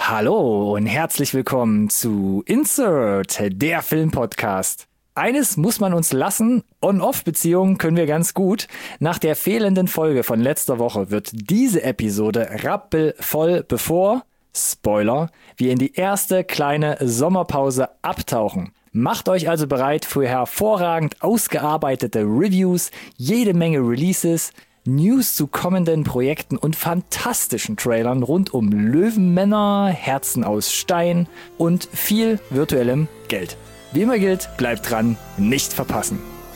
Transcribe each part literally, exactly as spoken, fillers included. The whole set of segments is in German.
Hallo und herzlich willkommen zu Insert, der Filmpodcast. Eines muss man uns lassen, On-Off-Beziehungen können wir ganz gut. Nach der fehlenden Folge von letzter Woche wird diese Episode rappelvoll, bevor, Spoiler, wir in die erste kleine Sommerpause abtauchen. Macht euch also bereit für hervorragend ausgearbeitete Reviews, jede Menge Releases, News zu kommenden Projekten und fantastischen Trailern rund um Löwenmänner, Herzen aus Stein und viel virtuellem Geld. Wie immer gilt, bleibt dran, nicht verpassen.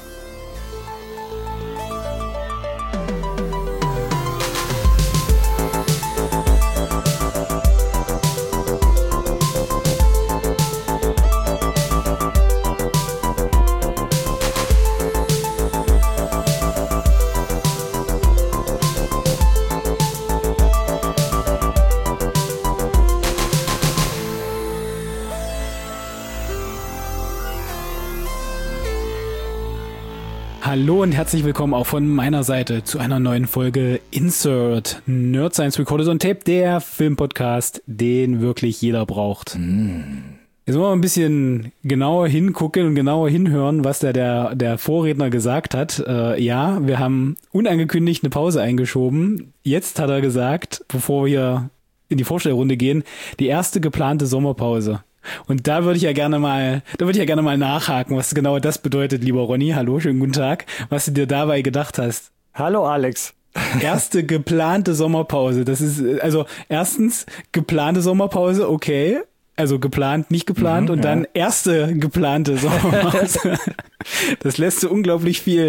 Hallo und herzlich willkommen auch von meiner Seite zu einer neuen Folge Insert Nerd Science Recorded on Tape, der Filmpodcast, den wirklich jeder braucht. Mm. Jetzt wollen wir ein bisschen genauer hingucken und genauer hinhören, was da der, der Vorredner gesagt hat. Äh, ja, wir haben unangekündigt eine Pause eingeschoben. Jetzt hat er gesagt, bevor wir in die Vorstellrunde gehen, die erste geplante Sommerpause. Und da würde ich ja gerne mal, da würde ich ja gerne mal nachhaken, was genau das bedeutet, lieber Ronny. Hallo, schönen guten Tag. Was du dir dabei gedacht hast. Hallo, Alex. Erste geplante Sommerpause. Das ist, also, erstens, geplante Sommerpause, okay. Also geplant, nicht geplant. Mhm, und dann ja. erste geplante Sommerpause. Das lässt so unglaublich viel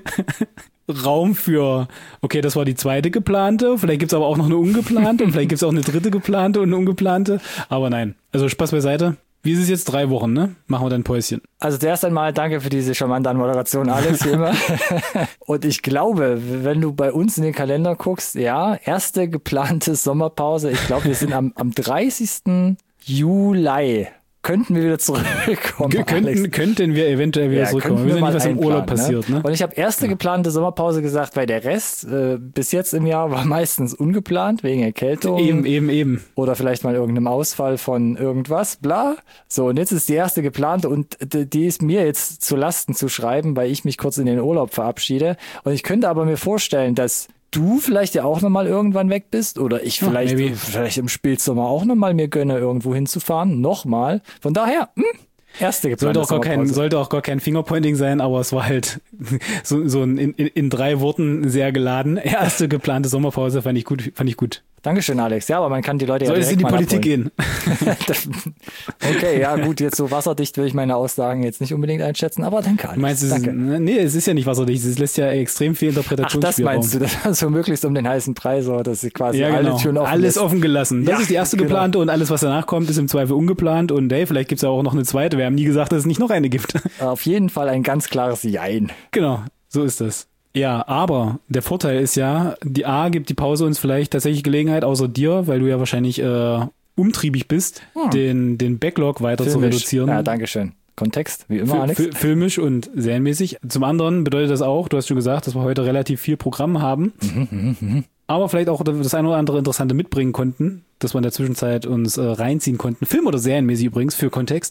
Raum für, okay, das war die zweite geplante, vielleicht gibt's aber auch noch eine ungeplante und vielleicht gibt's auch eine dritte geplante und eine ungeplante, aber nein. Also Spaß beiseite. Wie ist es jetzt? Drei Wochen, ne? Machen wir dann ein Päuschen. Also zuerst einmal danke für diese charmante Anmoderation, Alex, wie immer. Und ich glaube, wenn du bei uns in den Kalender guckst, ja, erste geplante Sommerpause, ich glaube, wir sind am, am dreißigsten Juli. Könnten wir wieder zurückkommen, G- könnten, könnten wir eventuell wieder ja, zurückkommen. Wir wissen ja nicht, was im Urlaub passiert. Ne? Ne? Und ich habe erste ja. geplante Sommerpause gesagt, weil der Rest äh, bis jetzt im Jahr war meistens ungeplant, wegen Erkältung. Eben, eben, eben. Oder vielleicht mal irgendeinem Ausfall von irgendwas, bla. So, und jetzt ist die erste geplante und die ist mir jetzt zu Lasten zu schreiben, weil ich mich kurz in den Urlaub verabschiede. Und ich könnte aber mir vorstellen, dass du vielleicht ja auch nochmal irgendwann weg bist oder ich vielleicht, ja, vielleicht im Spätsommer auch nochmal mir gönne, irgendwo hinzufahren. Nochmal. Von daher, mh, erste geplante sollte auch, gar kein, sollte auch gar kein Fingerpointing sein, aber es war halt so, so in, in, in drei Worten sehr geladen. Erste geplante Sommerpause fand ich gut, fand ich gut. Dankeschön, Alex. Ja, aber man kann die Leute ja direkt direkt mal in die Politik abholen. Gehen. Okay, ja gut, jetzt so wasserdicht will ich meine Aussagen jetzt nicht unbedingt einschätzen, aber danke, Alex. Meinst du, danke. Es ist, nee, es ist ja nicht wasserdicht, es lässt ja extrem viel Interpretationsspielraum. Ach, das meinst du, das war so möglichst um den heißen Brei, so, dass sie quasi ja, genau. alle Türen offen Alles lässt. offen gelassen. Das ja, ist die erste genau. geplante und alles, was danach kommt, ist im Zweifel ungeplant und hey, vielleicht gibt's ja auch noch eine zweite. Wir haben nie gesagt, dass es nicht noch eine gibt. Auf jeden Fall ein ganz klares Jein. Genau, so ist das. Ja, aber der Vorteil ist ja, die A gibt die Pause uns vielleicht tatsächlich Gelegenheit, außer dir, weil du ja wahrscheinlich äh, umtriebig bist, hm. den, den Backlog weiter filmisch. zu reduzieren. Ja, danke schön. Kontext, wie immer, F- Alex. F- filmisch und serienmäßig. Zum anderen bedeutet das auch, du hast schon gesagt, dass wir heute relativ viel Programm haben, Mhm, mh, mh. aber vielleicht auch das eine oder andere Interessante mitbringen konnten, dass wir in der Zwischenzeit uns äh, reinziehen konnten. Film- oder serienmäßig übrigens, für Kontext.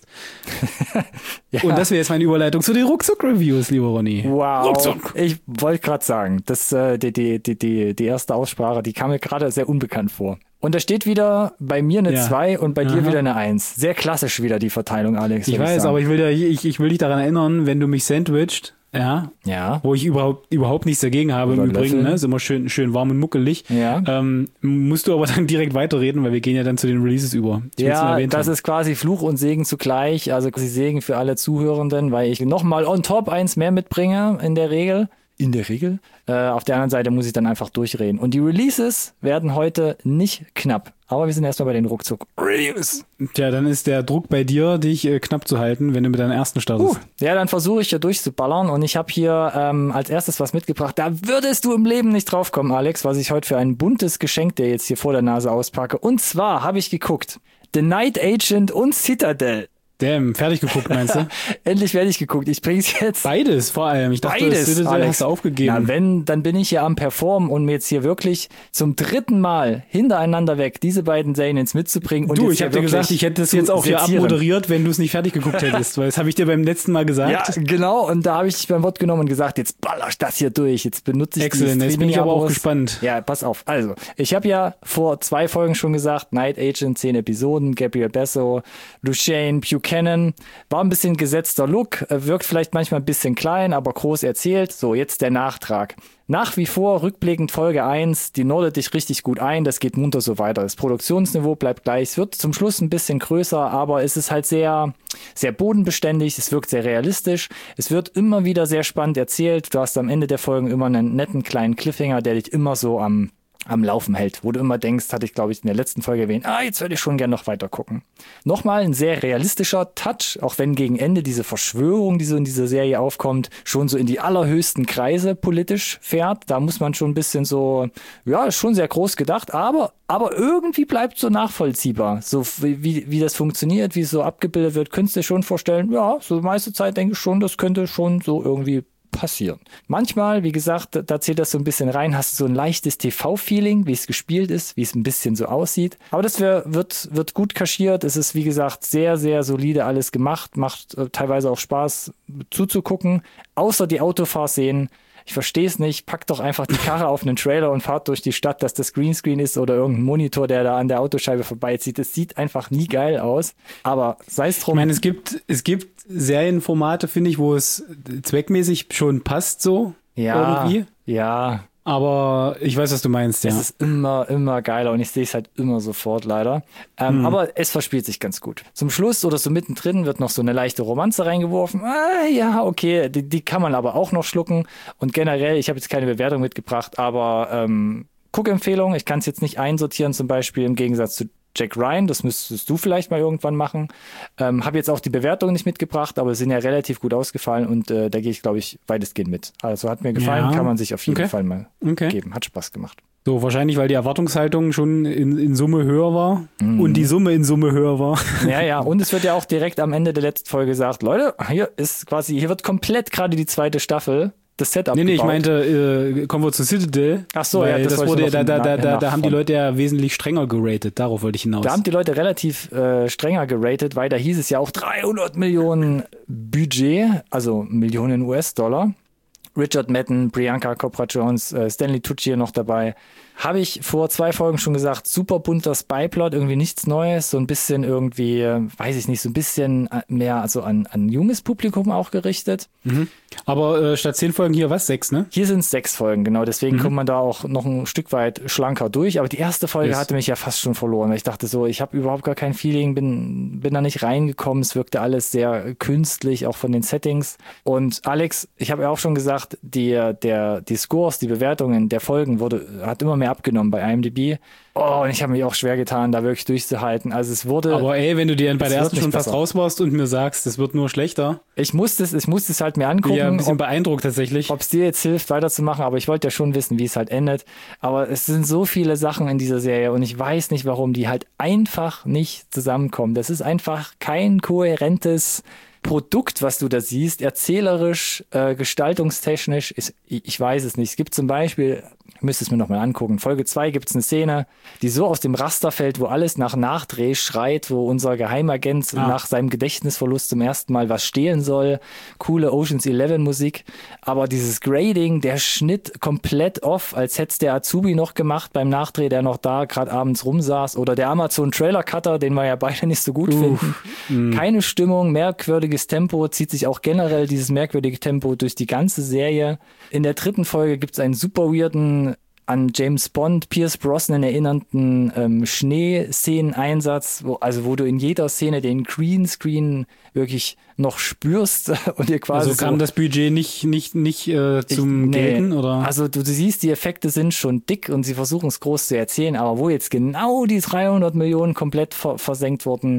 ja. Und das wäre jetzt meine Überleitung zu den Ruckzuck-Reviews, lieber Ronny. Wow. Ruckzuck. Ich wollte gerade sagen, dass äh, die, die, die, die, die erste Aussprache, die kam mir gerade sehr unbekannt vor. Und da steht wieder bei mir eine zwei ja. und bei Aha. dir wieder eine eins. Sehr klassisch wieder die Verteilung, Alex. Ich weiß, ich aber ich will, dir, ich, ich will dich daran erinnern, wenn du mich sandwicht, ja, ja, wo ich überhaupt überhaupt nichts dagegen habe Oder im Übrigen, Löffel. ne, ist immer schön schön warm und muckelig. Ja. Ähm, musst du aber dann direkt weiterreden, weil wir gehen ja dann zu den Releases über. Ich ja, das haben. ist quasi Fluch und Segen zugleich, also quasi Segen für alle Zuhörenden, weil ich nochmal on top eins mehr mitbringe in der Regel. In der Regel. Äh, auf der anderen Seite muss ich dann einfach durchreden. Und die Releases werden heute nicht knapp. Aber wir sind erstmal bei den Ruckzuck-Reviews. Tja, dann ist der Druck bei dir, dich äh, knapp zu halten, wenn du mit deinem ersten startest. Uh, ja, dann versuche ich hier durchzuballern. Und ich habe hier ähm, als erstes was mitgebracht. Da würdest du im Leben nicht drauf kommen, Alex, was ich heute für ein buntes Geschenk dir jetzt hier vor der Nase auspacke. Und zwar habe ich geguckt. The Night Agent und Citadel. Damn, fertig geguckt, meinst du? Endlich fertig geguckt. Ich bring's jetzt. Beides vor allem. Ich dachte, Beides, das Citadel Alex. hast du aufgegeben. Na, wenn, dann bin ich hier am Performen und mir jetzt hier wirklich zum dritten Mal hintereinander weg diese beiden Serien ins mitzubringen. Und du, jetzt ich hier habe dir wirklich gesagt, ich hätte das zu jetzt auch hier sezieren. abmoderiert, wenn du es nicht fertig geguckt hättest, weil das habe ich dir beim letzten Mal gesagt. Ja, genau. Und da habe ich dich beim Wort genommen und gesagt, jetzt baller ich das hier durch. Jetzt benutze ich Excellent, die jetzt bin ich aber auch Streaming-Abos. gespannt. Ja, pass auf. Also, ich habe ja vor zwei Folgen schon gesagt, Night Agent, zehn Episoden, Gabriel Basso, Luciane Buchanan. War ein bisschen gesetzter Look, wirkt vielleicht manchmal ein bisschen klein, aber groß erzählt. So, jetzt der Nachtrag. Nach wie vor rückblickend Folge eins, die nordet dich richtig gut ein, das geht munter so weiter. Das Produktionsniveau bleibt gleich, es wird zum Schluss ein bisschen größer, aber es ist halt sehr, sehr bodenbeständig, es wirkt sehr realistisch, es wird immer wieder sehr spannend erzählt. Du hast am Ende der Folgen immer einen netten kleinen Cliffhanger, der dich immer so am am Laufen hält, wo du immer denkst, hatte ich glaube ich in der letzten Folge erwähnt, ah, jetzt würde ich schon gerne noch weiter gucken. Nochmal ein sehr realistischer Touch, auch wenn gegen Ende diese Verschwörung, die so in dieser Serie aufkommt, schon so in die allerhöchsten Kreise politisch fährt. Da muss man schon ein bisschen so, ja, ist schon sehr groß gedacht, aber aber irgendwie bleibt so nachvollziehbar, so wie, wie das funktioniert, wie es so abgebildet wird, könntest du dir schon vorstellen, ja, so die meiste Zeit denke ich schon, das könnte schon so irgendwie passieren. Manchmal, wie gesagt, da zählt das so ein bisschen rein, hast du so ein leichtes T V-Feeling, wie es gespielt ist, wie es ein bisschen so aussieht. Aber das wär, wird, wird gut kaschiert. Es ist, wie gesagt, sehr, sehr solide alles gemacht. Macht äh, teilweise auch Spaß zuzugucken. Außer die Autofahrszenen. Ich verstehe es nicht. Packt doch einfach die Karre auf einen Trailer und fahrt durch die Stadt, dass das Greenscreen ist oder irgendein Monitor, der da an der Autoscheibe vorbeizieht. Das sieht einfach nie geil aus. Aber sei es drum. Ich meine, es gibt, es gibt Serienformate, finde ich, wo es zweckmäßig schon passt so. Ja, irgendwie. ja. Aber ich weiß, was du meinst, ja. Es ist immer, immer geiler und ich sehe es halt immer sofort leider. Ähm, hm. Aber es verspielt sich ganz gut. Zum Schluss oder so mittendrin wird noch so eine leichte Romanze reingeworfen. Ah, ja, okay, die, die kann man aber auch noch schlucken. Und generell, ich habe jetzt keine Bewertung mitgebracht, aber ähm, Guckempfehlung, ich kann es jetzt nicht einsortieren, zum Beispiel im Gegensatz zu Jack Ryan, das müsstest du vielleicht mal irgendwann machen. Ähm, habe jetzt auch die Bewertung nicht mitgebracht, aber sind ja relativ gut ausgefallen und äh, da gehe ich, glaube ich, weitestgehend mit. Also hat mir gefallen, ja. kann man sich auf jeden okay. Fall mal okay. geben. Hat Spaß gemacht. So, wahrscheinlich, weil die Erwartungshaltung schon in, in Summe höher war mm. und die Summe in Summe höher war. Ja, ja, und es wird ja auch direkt am Ende der letzten Folge gesagt, Leute, hier ist quasi, hier wird komplett gerade die zweite Staffel das Setup Nee, nee, gebaut. ich meinte, äh, kommen wir zu Citadel. Ach so, ja, das, das wurde wurde, da, da, da, da, da haben die von. Leute ja wesentlich strenger geratet. Darauf wollte ich hinaus. Da haben die Leute relativ äh, strenger geratet, weil da hieß es ja auch dreihundert Millionen Budget, also Millionen U S-Dollar. Richard Madden, Priyanka Chopra-Jones, äh, Stanley Tucci noch dabei. Habe ich vor zwei Folgen schon gesagt, super bunter Spy-Plot, irgendwie nichts Neues, so ein bisschen irgendwie, weiß ich nicht, so ein bisschen mehr also an, an junges Publikum auch gerichtet. Mhm. Aber äh, statt zehn Folgen hier was? Sechs, ne? Hier sind es sechs Folgen, genau, deswegen mhm. kommt man da auch noch ein Stück weit schlanker durch, aber die erste Folge yes. hatte mich ja fast schon verloren, weil ich dachte so, ich habe überhaupt gar kein Feeling, bin, bin da nicht reingekommen, es wirkte alles sehr künstlich, auch von den Settings. Und Alex, ich habe ja auch schon gesagt, die, der, die Scores, die Bewertungen der Folgen wurde, hat immer mehr abgenommen bei I M D B. Oh, und ich habe mich auch schwer getan, da wirklich durchzuhalten. Also es wurde. Aber ey, wenn du dir bei der ersten schon besser. fast raus warst und mir sagst, es wird nur schlechter. Ich musste es, ich musste es halt mir angucken. Ja, ein bisschen ob, beeindruckt tatsächlich. Ob es dir jetzt hilft, weiterzumachen, aber ich wollte ja schon wissen, wie es halt endet. Aber es sind so viele Sachen in dieser Serie und ich weiß nicht, warum die halt einfach nicht zusammenkommen. Das ist einfach kein kohärentes Produkt, was du da siehst, erzählerisch, äh, gestaltungstechnisch, ist, ich weiß es nicht. Es gibt zum Beispiel, ich müsste es mir nochmal angucken, Folge zwei gibt es eine Szene, die so aus dem Raster fällt, wo alles nach Nachdreh schreit, wo unser Geheimagent ah. nach seinem Gedächtnisverlust zum ersten Mal was stehlen soll. Coole Ocean's Eleven Musik, aber dieses Grading, der Schnitt komplett off, als hätte es der Azubi noch gemacht beim Nachdreh, der noch da gerade abends rumsaß, oder der Amazon Trailer Cutter, den wir ja beide nicht so gut uh. finden. Mm. Keine Stimmung, merkwürdiges Tempo, zieht sich auch generell dieses merkwürdige Tempo durch die ganze Serie. In der dritten Folge gibt es einen super weirden, an James Bond, Pierce Brosnan erinnernden ähm, Schneeszeneneinsatz, wo, also wo du in jeder Szene den Greenscreen wirklich noch spürst und dir quasi Also kam so, das Budget nicht nicht nicht äh, zum ich, nee, Gelten, oder? Also du, du siehst, die Effekte sind schon dick und sie versuchen es groß zu erzählen, aber wo jetzt genau die dreihundert Millionen komplett ver- versenkt wurden,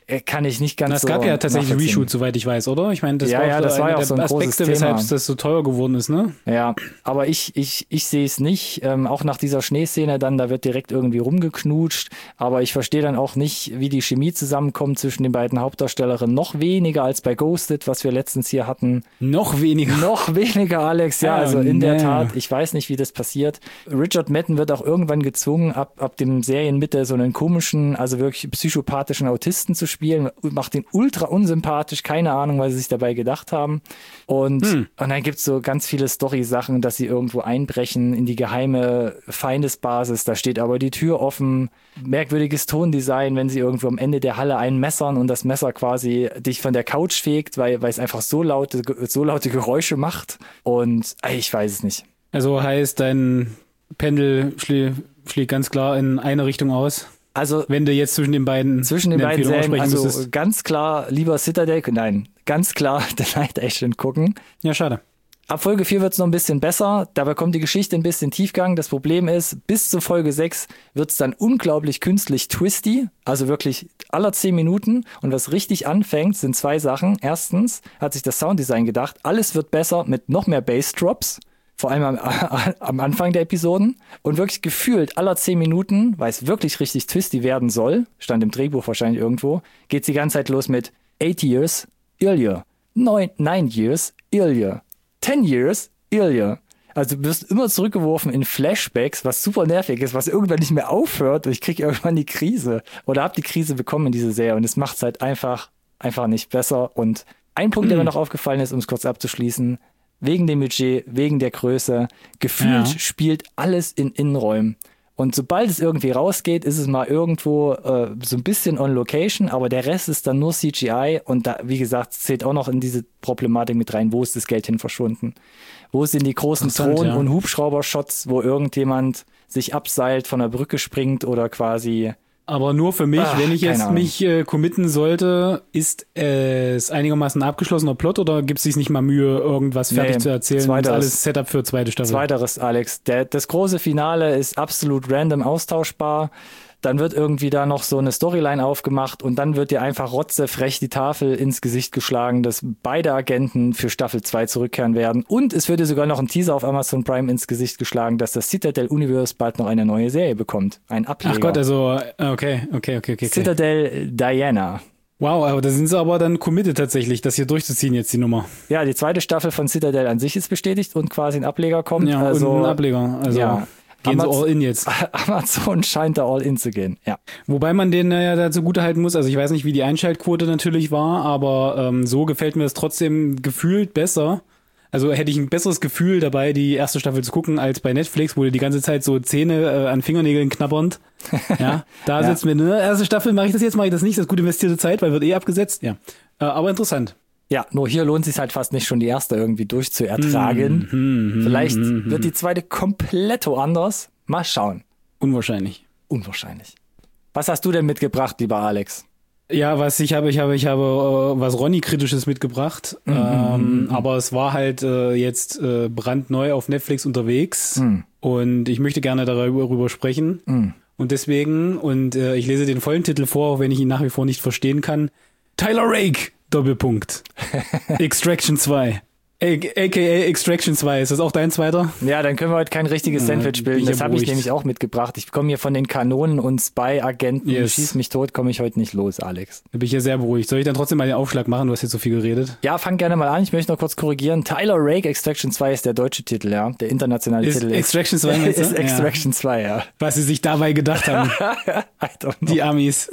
kann ich nicht ganz Na, es so gab ja tatsächlich nachvollziehen. Reshoot, soweit ich weiß, oder? Ich meine, das Ja, war ja, auch das war einer ja auch der so ein großes Aspekte, weshalb Thema. das so teuer geworden ist, ne? Ja, aber ich, ich, ich sehe es nicht. Ähm, auch nach dieser Schneeszene dann, da wird direkt irgendwie rumgeknutscht. Aber ich verstehe dann auch nicht, wie die Chemie zusammenkommt zwischen den beiden Hauptdarstellerinnen. Noch weniger als bei Ghosted, was wir letztens hier hatten. Noch weniger. Noch weniger, Alex. Ja, Ah, also in der nee. Tat, ich weiß nicht, wie das passiert. Richard Madden wird auch irgendwann gezwungen, ab, ab dem Serienmitte so einen komischen, also wirklich psychopathischen Autisten zu spielen. Macht den ultra unsympathisch. Keine Ahnung, was sie sich dabei gedacht haben. Und, Hm. und dann gibt's so ganz viele Story-Sachen, dass sie irgendwo einbrechen in die geheime Feindesbasis. Da steht aber die Tür offen. Merkwürdiges Tondesign, wenn sie irgendwo am Ende der Halle einmessern und das Messer quasi dich von der Couch fegt, weil, weil es einfach so laute, so laute Geräusche macht. Und ey, ich weiß es nicht. Also heißt, dein Pendel schlä schlägt ganz klar in eine Richtung aus. Also Wenn du jetzt zwischen den beiden zwischen den eine beiden Empfehlung Serien, aussprechen also müsstest. ganz klar lieber Citadel, nein, ganz klar The Night Agent gucken. Ja, schade. Ab Folge vier wird's noch ein bisschen besser, da bekommt die Geschichte ein bisschen Tiefgang. Das Problem ist, bis zu Folge sechs wird's dann unglaublich künstlich twisty, also wirklich aller zehn Minuten. Und was richtig anfängt, sind zwei Sachen. Erstens hat sich das Sounddesign gedacht, alles wird besser mit noch mehr Bassdrops, vor allem am, am Anfang der Episoden. Und wirklich gefühlt aller zehn Minuten, weil es wirklich richtig twisty werden soll, stand im Drehbuch wahrscheinlich irgendwo, geht's die ganze Zeit los mit eight years earlier, nine, nine years earlier. Ten years earlier. Also du wirst immer zurückgeworfen in Flashbacks, was super nervig ist, was irgendwann nicht mehr aufhört und ich kriege irgendwann die Krise oder habe die Krise bekommen in dieser Serie und es macht es halt einfach, einfach nicht besser. Und ein Punkt, der mir noch aufgefallen ist, um es kurz abzuschließen, wegen dem Budget, wegen der Größe, gefühlt Ja. spielt alles in Innenräumen. Und sobald es irgendwie rausgeht, ist es mal irgendwo äh, so ein bisschen on location, aber der Rest ist dann nur C G I und da, wie gesagt, zählt auch noch in diese Problematik mit rein, wo ist das Geld hin verschwunden? Wo sind die großen Interessant, Drohnen- ja. und Hubschrauber-Shots, wo irgendjemand sich abseilt, von der Brücke springt oder quasi... Aber nur für mich, Ach, wenn ich keine jetzt Ahnung. mich äh, committen sollte, ist es einigermaßen ein abgeschlossener Plot oder gibt es sich nicht mal Mühe, irgendwas fertig Nee, zu erzählen? zweiteres. Und alles Setup für zweite Staffel. Zweiteres, Alex. Der, das große Finale ist absolut random austauschbar. Dann wird irgendwie da noch so eine Storyline aufgemacht und dann wird dir einfach rotzefrech die Tafel ins Gesicht geschlagen, dass beide Agenten für Staffel zwei zurückkehren werden. Und es wird dir sogar noch ein Teaser auf Amazon Prime ins Gesicht geschlagen, dass das Citadel-Universe bald noch eine neue Serie bekommt. Ein Ableger. Ach Gott, also, okay, okay, okay, okay. okay. Citadel Diana. Wow, aber da sind sie aber dann committed tatsächlich, das hier durchzuziehen jetzt, die Nummer. Ja, die zweite Staffel von Citadel an sich ist bestätigt und quasi ein Ableger kommt. Ja, also, und ein Ableger. Also ja. gehen sie Amaz- all in jetzt. Amazon scheint da all in zu gehen, ja. Wobei man denen ja dazu gut halten muss, also ich weiß nicht, wie die Einschaltquote natürlich war, aber ähm, so gefällt mir das trotzdem gefühlt besser. Also hätte ich ein besseres Gefühl dabei, die erste Staffel zu gucken, als bei Netflix, wo du die ganze Zeit so Zähne äh, an Fingernägeln knabbernd. Ja, da Ja. sitzt mir, ne, erste Staffel mache ich das jetzt, mache ich das nicht, das ist gut investierte Zeit, weil wird eh abgesetzt. Ja, äh, aber interessant. Ja, nur hier lohnt es sich halt fast nicht schon die erste irgendwie durchzuertragen. Hm, Vielleicht hm, hm, wird die zweite kompletto anders. Mal schauen. Unwahrscheinlich. Unwahrscheinlich. Was hast du denn mitgebracht, lieber Alex? Ja, was ich habe, ich habe, ich habe äh, was Ronny-kritisches mitgebracht, Mhm, ähm, aber es war halt äh, jetzt äh, brandneu auf Netflix unterwegs Mhm. und ich möchte gerne darüber, darüber sprechen Mhm. und deswegen, und äh, ich lese den vollen Titel vor, auch wenn ich ihn nach wie vor nicht verstehen kann, Tyler Rake, Doppelpunkt, Extraction zwei. A K A Extraction zwei, ist das auch dein zweiter? Ja, dann können wir heute kein richtiges Ja, Sandwich bin bilden. ich Das ja habe ich beruhigt. nämlich auch mitgebracht. Ich komme hier von den Kanonen und Spy-Agenten. Yes. Schieß mich tot, komme ich heute nicht los, Alex. Da bin ich ja sehr beruhigt. Soll ich dann trotzdem mal den Aufschlag machen? Du hast jetzt so viel geredet. Ja, fang gerne mal an. Ich möchte noch kurz korrigieren. Tyler Rake, Extraction zwei ist der deutsche Titel, ja. Der internationale Ist Titel Extraction zwei, meinst du? ist Extraction zwei, ja. Was sie sich dabei gedacht haben. I don't know. Die Amis.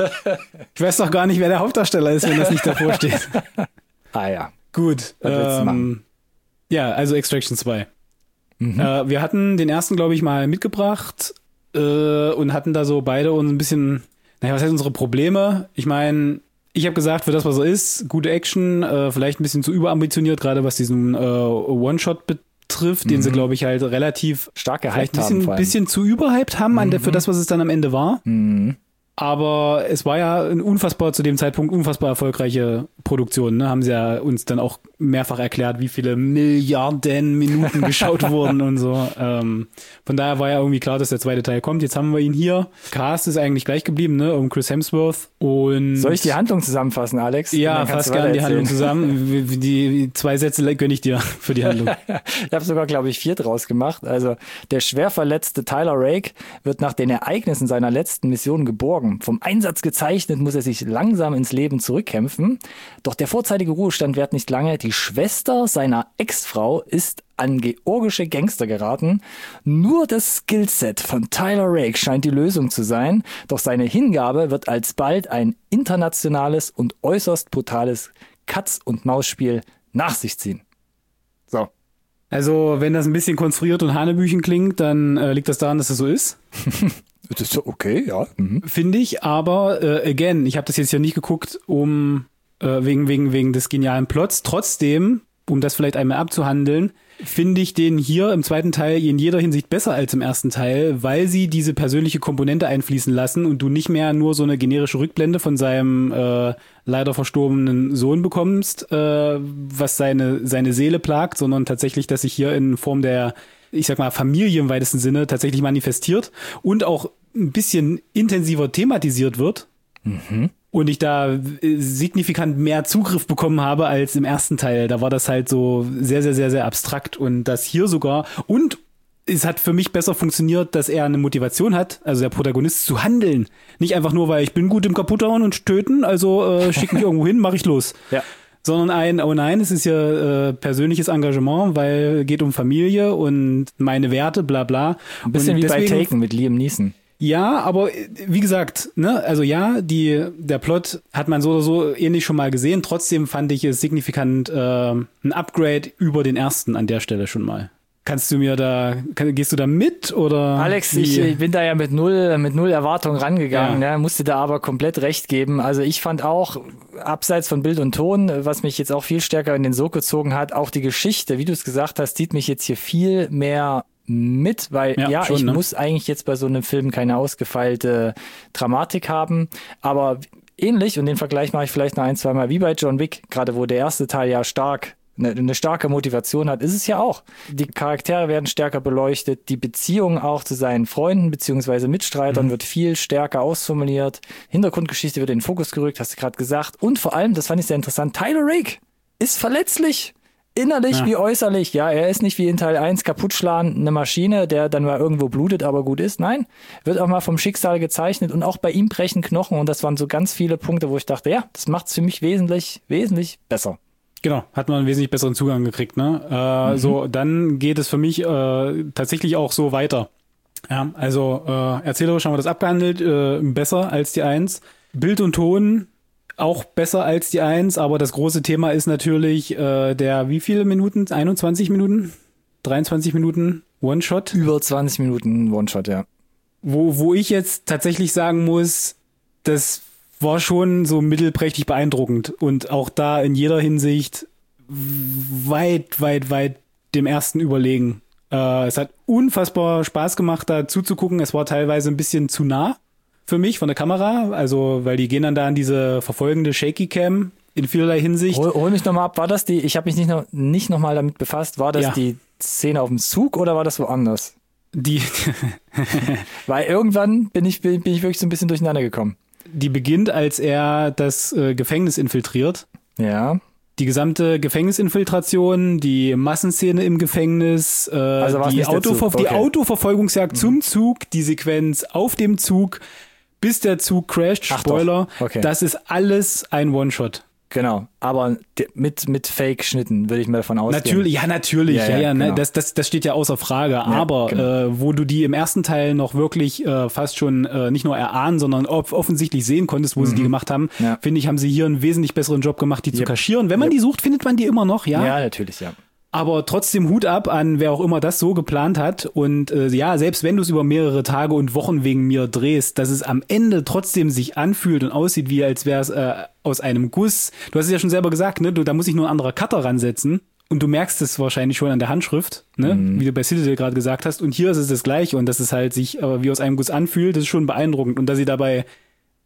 Ich weiß doch gar nicht, wer der Hauptdarsteller ist, wenn das nicht davor steht. Ah ja. Gut. Was willst du Ähm, machen? ja, also Extraction zwei. Mhm. Äh, wir hatten den ersten, glaube ich, mal mitgebracht äh, und hatten da so beide uns ein bisschen, naja, was heißt unsere Probleme? Ich meine, ich habe gesagt, für das, was er ist, gute Action, äh, vielleicht ein bisschen zu überambitioniert, gerade was diesen äh, One-Shot betrifft, den sie, glaube ich, halt relativ Stark vielleicht gehypt ein haben bisschen, vor allem. bisschen zu überhyped haben an der, für das, was es dann am Ende war. Mhm. Aber es war ja ein unfassbar, zu dem Zeitpunkt unfassbar erfolgreiche Produktion. Ne? Haben sie ja uns dann auch mehrfach erklärt, wie viele Milliarden Minuten geschaut wurden und so. Ähm, von daher war ja irgendwie klar, dass der zweite Teil kommt. Jetzt haben wir ihn hier. Cast ist eigentlich gleich geblieben, ne? Um Chris Hemsworth. Und soll ich die Handlung zusammenfassen, Alex? Ja, fass gerne die Handlung zusammen. Die, die zwei Sätze gönne ich dir für die Handlung. Ich habe sogar, glaube ich, vier draus gemacht. Also der schwer verletzte Tyler Rake wird nach den Ereignissen seiner letzten Mission geborgen. Vom Einsatz gezeichnet, muss er sich langsam ins Leben zurückkämpfen. Doch der vorzeitige Ruhestand währt nicht lange. Die Schwester seiner Ex-Frau ist an georgische Gangster geraten. Nur das Skillset von Tyler Rake scheint die Lösung zu sein. Doch seine Hingabe wird alsbald ein internationales und äußerst brutales Katz-und-Maus-Spiel nach sich ziehen. So. Also, wenn das ein bisschen konstruiert und Hanebüchen klingt, dann äh, liegt das daran, dass es so ist. Das ist okay, ja. Mhm. Finde ich, aber äh, again, ich habe das jetzt ja nicht geguckt, um äh, wegen, wegen, wegen des genialen Plots. Trotzdem, um das vielleicht einmal abzuhandeln, finde ich den hier im zweiten Teil in jeder Hinsicht besser als im ersten Teil, weil sie diese persönliche Komponente einfließen lassen und du nicht mehr nur so eine generische Rückblende von seinem äh, leider verstorbenen Sohn bekommst, äh, was seine, seine Seele plagt, sondern tatsächlich, dass sich hier in Form der, ich sag mal, Familie im weitesten Sinne tatsächlich manifestiert und auch ein bisschen intensiver thematisiert wird. Mhm. Und ich da signifikant mehr Zugriff bekommen habe als im ersten Teil. Da war das halt so sehr, sehr, sehr, sehr abstrakt. Und das hier sogar. Und es hat für mich besser funktioniert, dass er eine Motivation hat, also der Protagonist, zu handeln. Nicht einfach nur, weil ich bin gut im Kaputthauen und töten, also äh, schick mich irgendwo hin, mach ich los. Ja. Sondern ein, oh nein, es ist ja äh, persönliches Engagement, weil geht um Familie und meine Werte, bla bla. Ein bisschen und wie deswegen, bei Taken mit Liam Neeson. Ja, aber wie gesagt, ne, also ja, die der Plot hat man so oder so ähnlich schon mal gesehen. Trotzdem fand ich es signifikant äh, ein Upgrade über den ersten an der Stelle schon mal. Kannst du mir da, kann, gehst du da mit oder? Alex, ich, ich bin da ja mit null, mit null Erwartung rangegangen, Ja. ne? Musste da aber komplett recht geben. Also ich fand auch, abseits von Bild und Ton, was mich jetzt auch viel stärker in den Sog gezogen hat, auch die Geschichte, wie du es gesagt hast, zieht mich jetzt hier viel mehr mit, weil ja, Ja, schon, ich ne? muss eigentlich jetzt bei so einem Film keine ausgefeilte Dramatik haben, aber ähnlich, und den Vergleich mache ich vielleicht noch ein, zwei Mal, wie bei John Wick, gerade wo der erste Teil ja stark eine, eine starke Motivation hat, ist es ja auch. Die Charaktere werden stärker beleuchtet, die Beziehung auch zu seinen Freunden beziehungsweise Mitstreitern mhm. wird viel stärker ausformuliert, Hintergrundgeschichte wird in den Fokus gerückt, hast du gerade gesagt, und vor allem, das fand ich sehr interessant, Tyler Rake ist verletzlich. Innerlich Ja. wie äußerlich, ja, er ist nicht wie in Teil eins kaputtschlagen, eine Maschine, der dann mal irgendwo blutet, aber gut ist. Nein, wird auch mal vom Schicksal gezeichnet und auch bei ihm brechen Knochen und das waren so ganz viele Punkte, wo ich dachte, ja, das macht's für mich wesentlich, wesentlich besser. Genau, hat man einen wesentlich besseren Zugang gekriegt, ne? Äh, mhm. So, dann geht es für mich äh, tatsächlich auch so weiter. Ja, also äh, erzählerisch haben wir das abgehandelt, äh, besser als die eins. Bild und Ton auch besser als die eins, aber das große Thema ist natürlich äh, der, wie viele Minuten? einundzwanzig Minuten? dreiundzwanzig Minuten One-Shot? Über zwanzig Minuten One-Shot, ja. Wo, wo ich jetzt tatsächlich sagen muss, das war schon so mittelprächtig beeindruckend und auch da in jeder Hinsicht weit, weit, weit dem ersten überlegen. Äh, es hat unfassbar Spaß gemacht, da zuzugucken. Es war teilweise ein bisschen zu nah für mich von der Kamera, also weil die gehen dann da an diese verfolgende Shaky Cam in vielerlei Hinsicht. Hol, hol mich nochmal ab, war das die, ich habe mich nicht noch nicht noch mal damit befasst, war das Ja. die Szene auf dem Zug oder war das woanders? Die, Weil irgendwann bin ich, bin, bin ich wirklich so ein bisschen durcheinander gekommen. die beginnt, als er das äh, Gefängnis infiltriert. Ja. Die gesamte Gefängnisinfiltration, die Massenszene im Gefängnis, äh, Also war's die, nicht der Autover- Zug, okay. die Autoverfolgungsjagd zum Zug, die Sequenz auf dem Zug, bis der Zug crasht, Ach Spoiler, doch, okay. das ist alles ein One-Shot. Genau, aber de- mit, mit Fake-Schnitten würde ich mal davon ausgehen. Natürlich, ja, natürlich, Ja, ja, ja, ja, ne, genau. das, das, das steht ja außer Frage. Aber genau. äh, wo du die im ersten Teil noch wirklich äh, fast schon äh, nicht nur erahnen, sondern off- offensichtlich sehen konntest, wo Mhm. sie die gemacht haben, Ja. finde ich, haben sie hier einen wesentlich besseren Job gemacht, die zu Yep. kaschieren. Wenn man Yep. die sucht, findet man die immer noch, ja. Ja, natürlich, ja. Aber trotzdem Hut ab an wer auch immer das so geplant hat. Und äh, ja, selbst wenn du es über mehrere Tage und Wochen wegen mir drehst, dass es am Ende trotzdem sich anfühlt und aussieht, wie als wäre es äh, aus einem Guss. Du hast es ja schon selber gesagt, ne? Du, da muss ich nur ein anderer Cutter ransetzen. Und du merkst es wahrscheinlich schon an der Handschrift, ne? Mhm. Wie du bei Citadel gerade gesagt hast. Und hier ist es das Gleiche. Und dass es halt sich äh, wie aus einem Guss anfühlt, das ist schon beeindruckend. Und dass sie dabei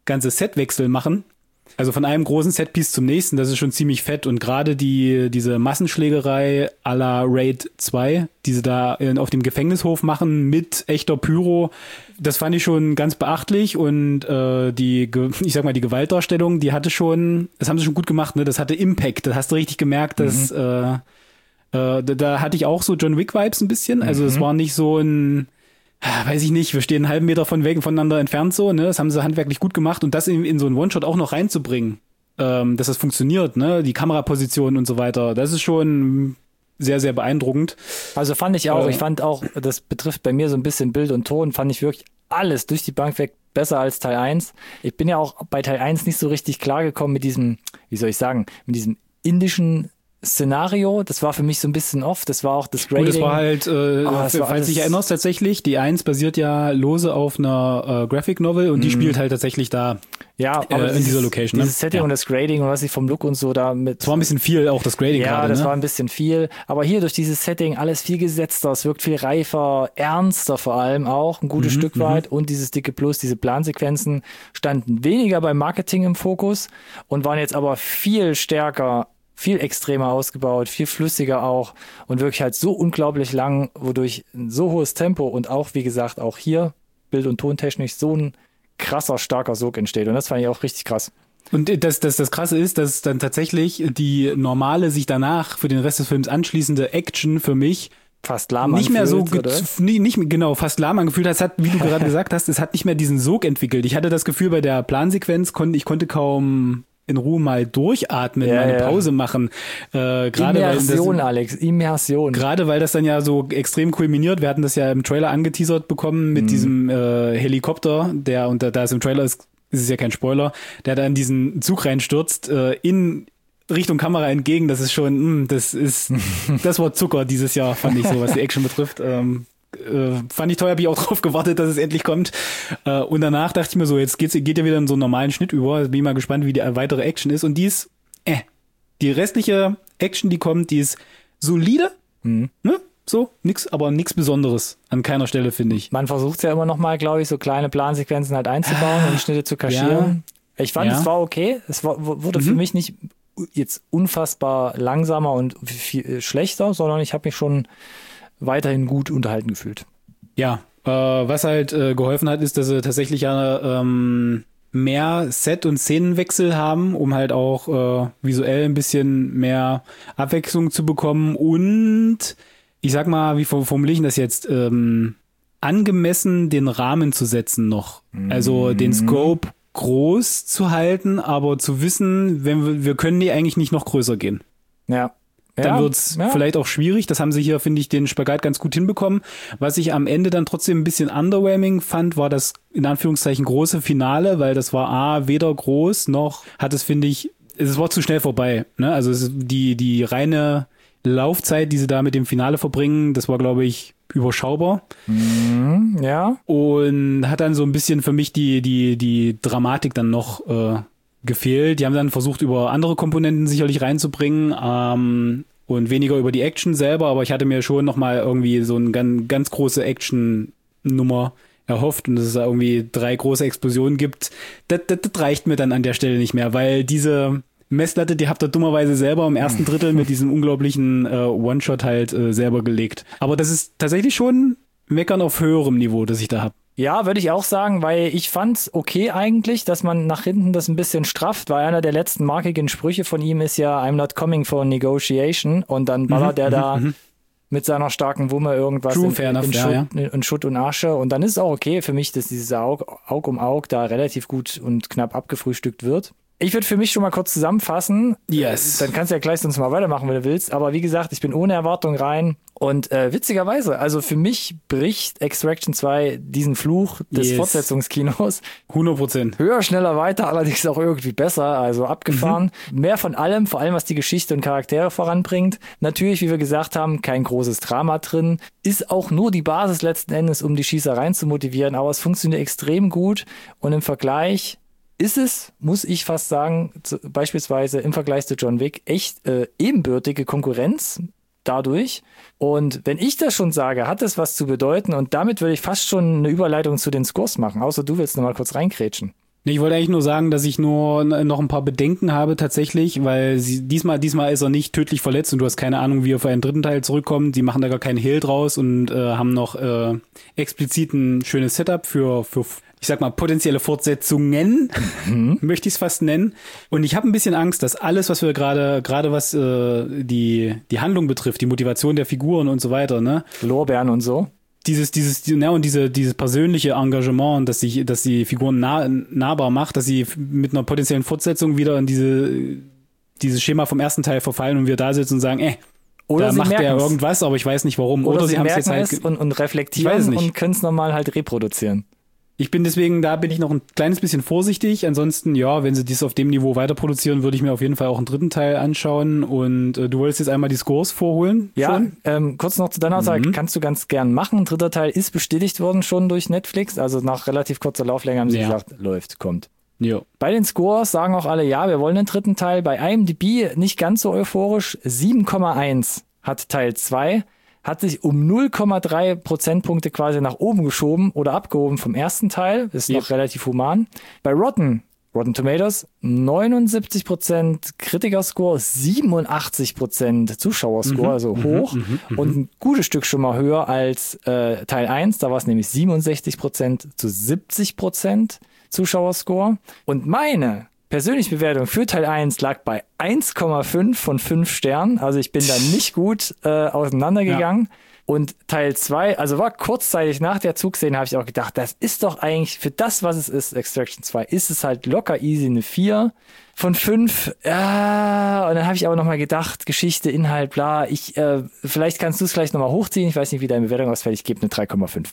ganze Setwechsel machen. Also von einem großen Setpiece zum nächsten, das ist schon ziemlich fett. Und gerade die diese Massenschlägerei à la Raid zwei, die sie da in, auf dem Gefängnishof machen mit echter Pyro, das fand ich schon ganz beachtlich. Und äh, die, ich sag mal, die Gewaltdarstellung, die hatte schon, das haben sie schon gut gemacht, ne? Das hatte Impact. Das hast du richtig gemerkt, dass mhm. äh, äh, da, da hatte ich auch so John Wick-Vibes ein bisschen. Also es mhm. war nicht so ein, weiß ich nicht, wir stehen einen halben Meter von weg, voneinander entfernt so, ne? Das haben sie handwerklich gut gemacht und das in, in so einen One-Shot auch noch reinzubringen, ähm, dass das funktioniert, ne? Die Kameraposition und so weiter, das ist schon sehr, sehr beeindruckend. Also fand ich auch, äh, ich fand auch, das betrifft bei mir so ein bisschen Bild und Ton, fand ich wirklich alles durch die Bank weg besser als Teil eins. Ich bin ja auch bei Teil eins nicht so richtig klargekommen mit diesem, wie soll ich sagen, mit diesem indischen Szenario, das war für mich so ein bisschen off, das war auch das Grading. Und das war halt, äh, oh, das war falls du dich erinnerst, tatsächlich, die eins basiert ja lose auf einer äh, Graphic Novel und mm. die spielt halt tatsächlich da ja, aber äh, in dieses, dieser Location. Dieses ne? Setting ja. und das Grading und was ich vom Look und so da mit... Das war ein bisschen viel, auch das Grading Ja, gerade, das ne? war ein bisschen viel, aber hier durch dieses Setting alles viel gesetzter, es wirkt viel reifer, ernster vor allem auch, ein gutes mhm, Stück weit und dieses dicke Plus, diese Plansequenzen standen weniger beim Marketing im Fokus und waren jetzt aber viel stärker, viel extremer ausgebaut, viel flüssiger auch und wirklich halt so unglaublich lang, wodurch ein so hohes Tempo und auch, wie gesagt, auch hier bild- und tontechnisch so ein krasser, starker Sog entsteht und das fand ich auch richtig krass. Und das, das, das Krasse ist, dass dann tatsächlich die normale, sich danach für den Rest des Films anschließende Action für mich fast lahm nicht mehr so oder? nie, nicht genau fast lahm angefühlt hat. Es hat, wie du gerade gesagt hast, es hat nicht mehr diesen Sog entwickelt. Ich hatte das Gefühl, bei der Plansequenz konnte ich konnte kaum in Ruhe mal durchatmen, ja, mal eine ja. Pause machen. Äh, gerade Immersion, weil das, Alex, Immersion. Gerade weil das dann ja so extrem kulminiert. Wir hatten das ja im Trailer angeteasert bekommen mit mhm. diesem äh, Helikopter, der, und da, da es im Trailer ist, ist es ja kein Spoiler, der da in diesen Zug reinstürzt, äh, in Richtung Kamera entgegen. Das ist schon, mh, das ist, das war Zucker dieses Jahr, fand ich so, was die Action betrifft. Ähm, Äh, fand ich toll, habe ich auch drauf gewartet, dass es endlich kommt. Äh, und danach dachte ich mir so, jetzt geht's, geht ja wieder in so einen normalen Schnitt über. Also bin ich mal gespannt, wie die weitere Action ist. Und die ist, äh, die restliche Action, die kommt, die ist solide, mhm. ne? So, nix, aber nichts Besonderes an keiner Stelle, finde ich. Man versucht ja immer noch mal, glaube ich, so kleine Plansequenzen halt einzubauen ah, und die Schnitte zu kaschieren. Ja. Ich fand, ja. es war okay. Es war, wurde mhm. für mich nicht jetzt unfassbar langsamer und viel schlechter, sondern ich habe mich schon weiterhin gut unterhalten gefühlt. Ja, äh, was halt äh, geholfen hat, ist, dass sie tatsächlich ja ähm, mehr Set- und Szenenwechsel haben, um halt auch äh, visuell ein bisschen mehr Abwechslung zu bekommen und ich sag mal, wie formuliere ich das jetzt, ähm, angemessen den Rahmen zu setzen noch. Mhm. Also den Scope groß zu halten, aber zu wissen, wenn wir, wir können die eigentlich nicht noch größer gehen. Ja. Dann ja, wird's ja. vielleicht auch schwierig. Das haben sie hier, finde ich, den Spagat ganz gut hinbekommen. Was ich am Ende dann trotzdem ein bisschen underwhelming fand, war das in Anführungszeichen große Finale, weil das war A, weder groß noch hat es, finde ich, es war zu schnell vorbei. Ne? Also es, die, die reine Laufzeit, die sie da mit dem Finale verbringen, das war, glaube ich, überschaubar. Mhm, ja. Und hat dann so ein bisschen für mich die, die, die Dramatik dann noch äh, gefehlt. Die haben dann versucht, über andere Komponenten sicherlich reinzubringen ähm, und weniger über die Action selber, aber ich hatte mir schon nochmal irgendwie so eine ganz, ganz große Action-Nummer erhofft und dass es da irgendwie drei große Explosionen gibt. Das, das, das reicht mir dann an der Stelle nicht mehr, weil diese Messlatte, die habt ihr dummerweise selber im ersten Drittel mit diesem unglaublichen äh, One-Shot halt äh, selber gelegt. Aber das ist tatsächlich schon Meckern auf höherem Niveau, das ich da habe. Ja, würde ich auch sagen, weil ich fand's okay eigentlich, dass man nach hinten das ein bisschen strafft, weil einer der letzten markigen Sprüche von ihm ist ja I'm not coming for negotiation und dann ballert mhm, er da mhm. mit seiner starken Wumme irgendwas True, in, enough, in, ja, Schutt, ja. in Schutt und Asche und dann ist es auch okay für mich, dass dieses Aug, Aug um Aug da relativ gut und knapp abgefrühstückt wird. Ich würde für mich schon mal kurz zusammenfassen. Yes. Dann kannst du ja gleich sonst mal weitermachen, wenn du willst. Aber wie gesagt, ich bin ohne Erwartung rein. Und äh, witzigerweise, also für mich bricht Extraction zwei diesen Fluch des yes. Fortsetzungskinos. hundert Prozent. Höher, schneller, weiter, allerdings auch irgendwie besser, also abgefahren. Mhm. Mehr von allem, vor allem was die Geschichte und Charaktere voranbringt. Natürlich, wie wir gesagt haben, kein großes Drama drin. Ist auch nur die Basis letzten Endes, um die Schießereien zu motivieren. Aber es funktioniert extrem gut. Und im Vergleich ist es, muss ich fast sagen, zu, beispielsweise im Vergleich zu John Wick, echt äh, ebenbürtige Konkurrenz dadurch. Und wenn ich das schon sage, hat das was zu bedeuten und damit würde ich fast schon eine Überleitung zu den Scores machen, außer du willst noch mal kurz reinkrätschen. Ich wollte eigentlich nur sagen, dass ich nur noch ein paar Bedenken habe tatsächlich, weil sie, diesmal diesmal ist er nicht tödlich verletzt und du hast keine Ahnung, wie er für einen dritten Teil zurückkommt. Die machen da gar keinen Hehl draus und äh, haben noch äh, explizit ein schönes Setup für, für ich sag mal, potenzielle Fortsetzungen, mhm. möchte ich es fast nennen. Und ich habe ein bisschen Angst, dass alles, was wir gerade, gerade was äh, die die Handlung betrifft, die Motivation der Figuren und so weiter, ne? Lorbeeren und so. Dieses, dieses, ja, und diese, dieses persönliche Engagement, dass sich, dass die Figuren nah, nahbar macht, dass sie mit einer potenziellen Fortsetzung wieder in diese, dieses Schema vom ersten Teil verfallen und wir da sitzen und sagen, äh, oder da sie macht der merken's. irgendwas, aber ich weiß nicht warum. Oder, Oder sie, sie haben es merken jetzt halt es und, und reflektieren und können es nochmal halt reproduzieren. Ich bin deswegen, da bin ich noch ein kleines bisschen vorsichtig. Ansonsten, ja, wenn sie dies auf dem Niveau weiter produzieren, würde ich mir auf jeden Fall auch einen dritten Teil anschauen. Und äh, du wolltest jetzt einmal die Scores vorholen? Ja, ähm, kurz noch zu deiner Aussage, mhm. kannst du ganz gern machen. Ein dritter Teil ist bestätigt worden schon durch Netflix. Also nach relativ kurzer Lauflänge haben sie ja. gesagt, läuft, kommt. Jo. Bei den Scores sagen auch alle, ja, wir wollen den dritten Teil. Bei I M D B nicht ganz so euphorisch. sieben Komma eins hat Teil zwei. Hat sich um null Komma drei Prozentpunkte quasi nach oben geschoben oder abgehoben vom ersten Teil. Ist noch yep. relativ human. Bei Rotten, Rotten Tomatoes, neunundsiebzig Prozent Kritikerscore, siebenundachtzig Prozent Zuschauerscore, mhm, also mhm, hoch. Mhm, und ein gutes Stück schon mal höher als äh, Teil eins. Da war es nämlich siebenundsechzig Prozent zu siebzig Prozent Zuschauerscore. Und meine persönliche Bewertung für Teil eins lag bei eins Komma fünf von fünf Sternen. Also ich bin da nicht gut äh, auseinandergegangen. Ja. Und Teil zwei, also war kurzzeitig nach der Zugszene, habe ich auch gedacht, das ist doch eigentlich für das, was es ist, Extraction zwei, ist es halt locker easy eine vier von fünf. Ja, und dann habe ich aber nochmal gedacht, Geschichte, Inhalt, bla. Ich, äh, vielleicht kannst du es gleich nochmal hochziehen. Ich weiß nicht, wie deine Bewertung ausfällt. Ich gebe eine drei Komma fünf.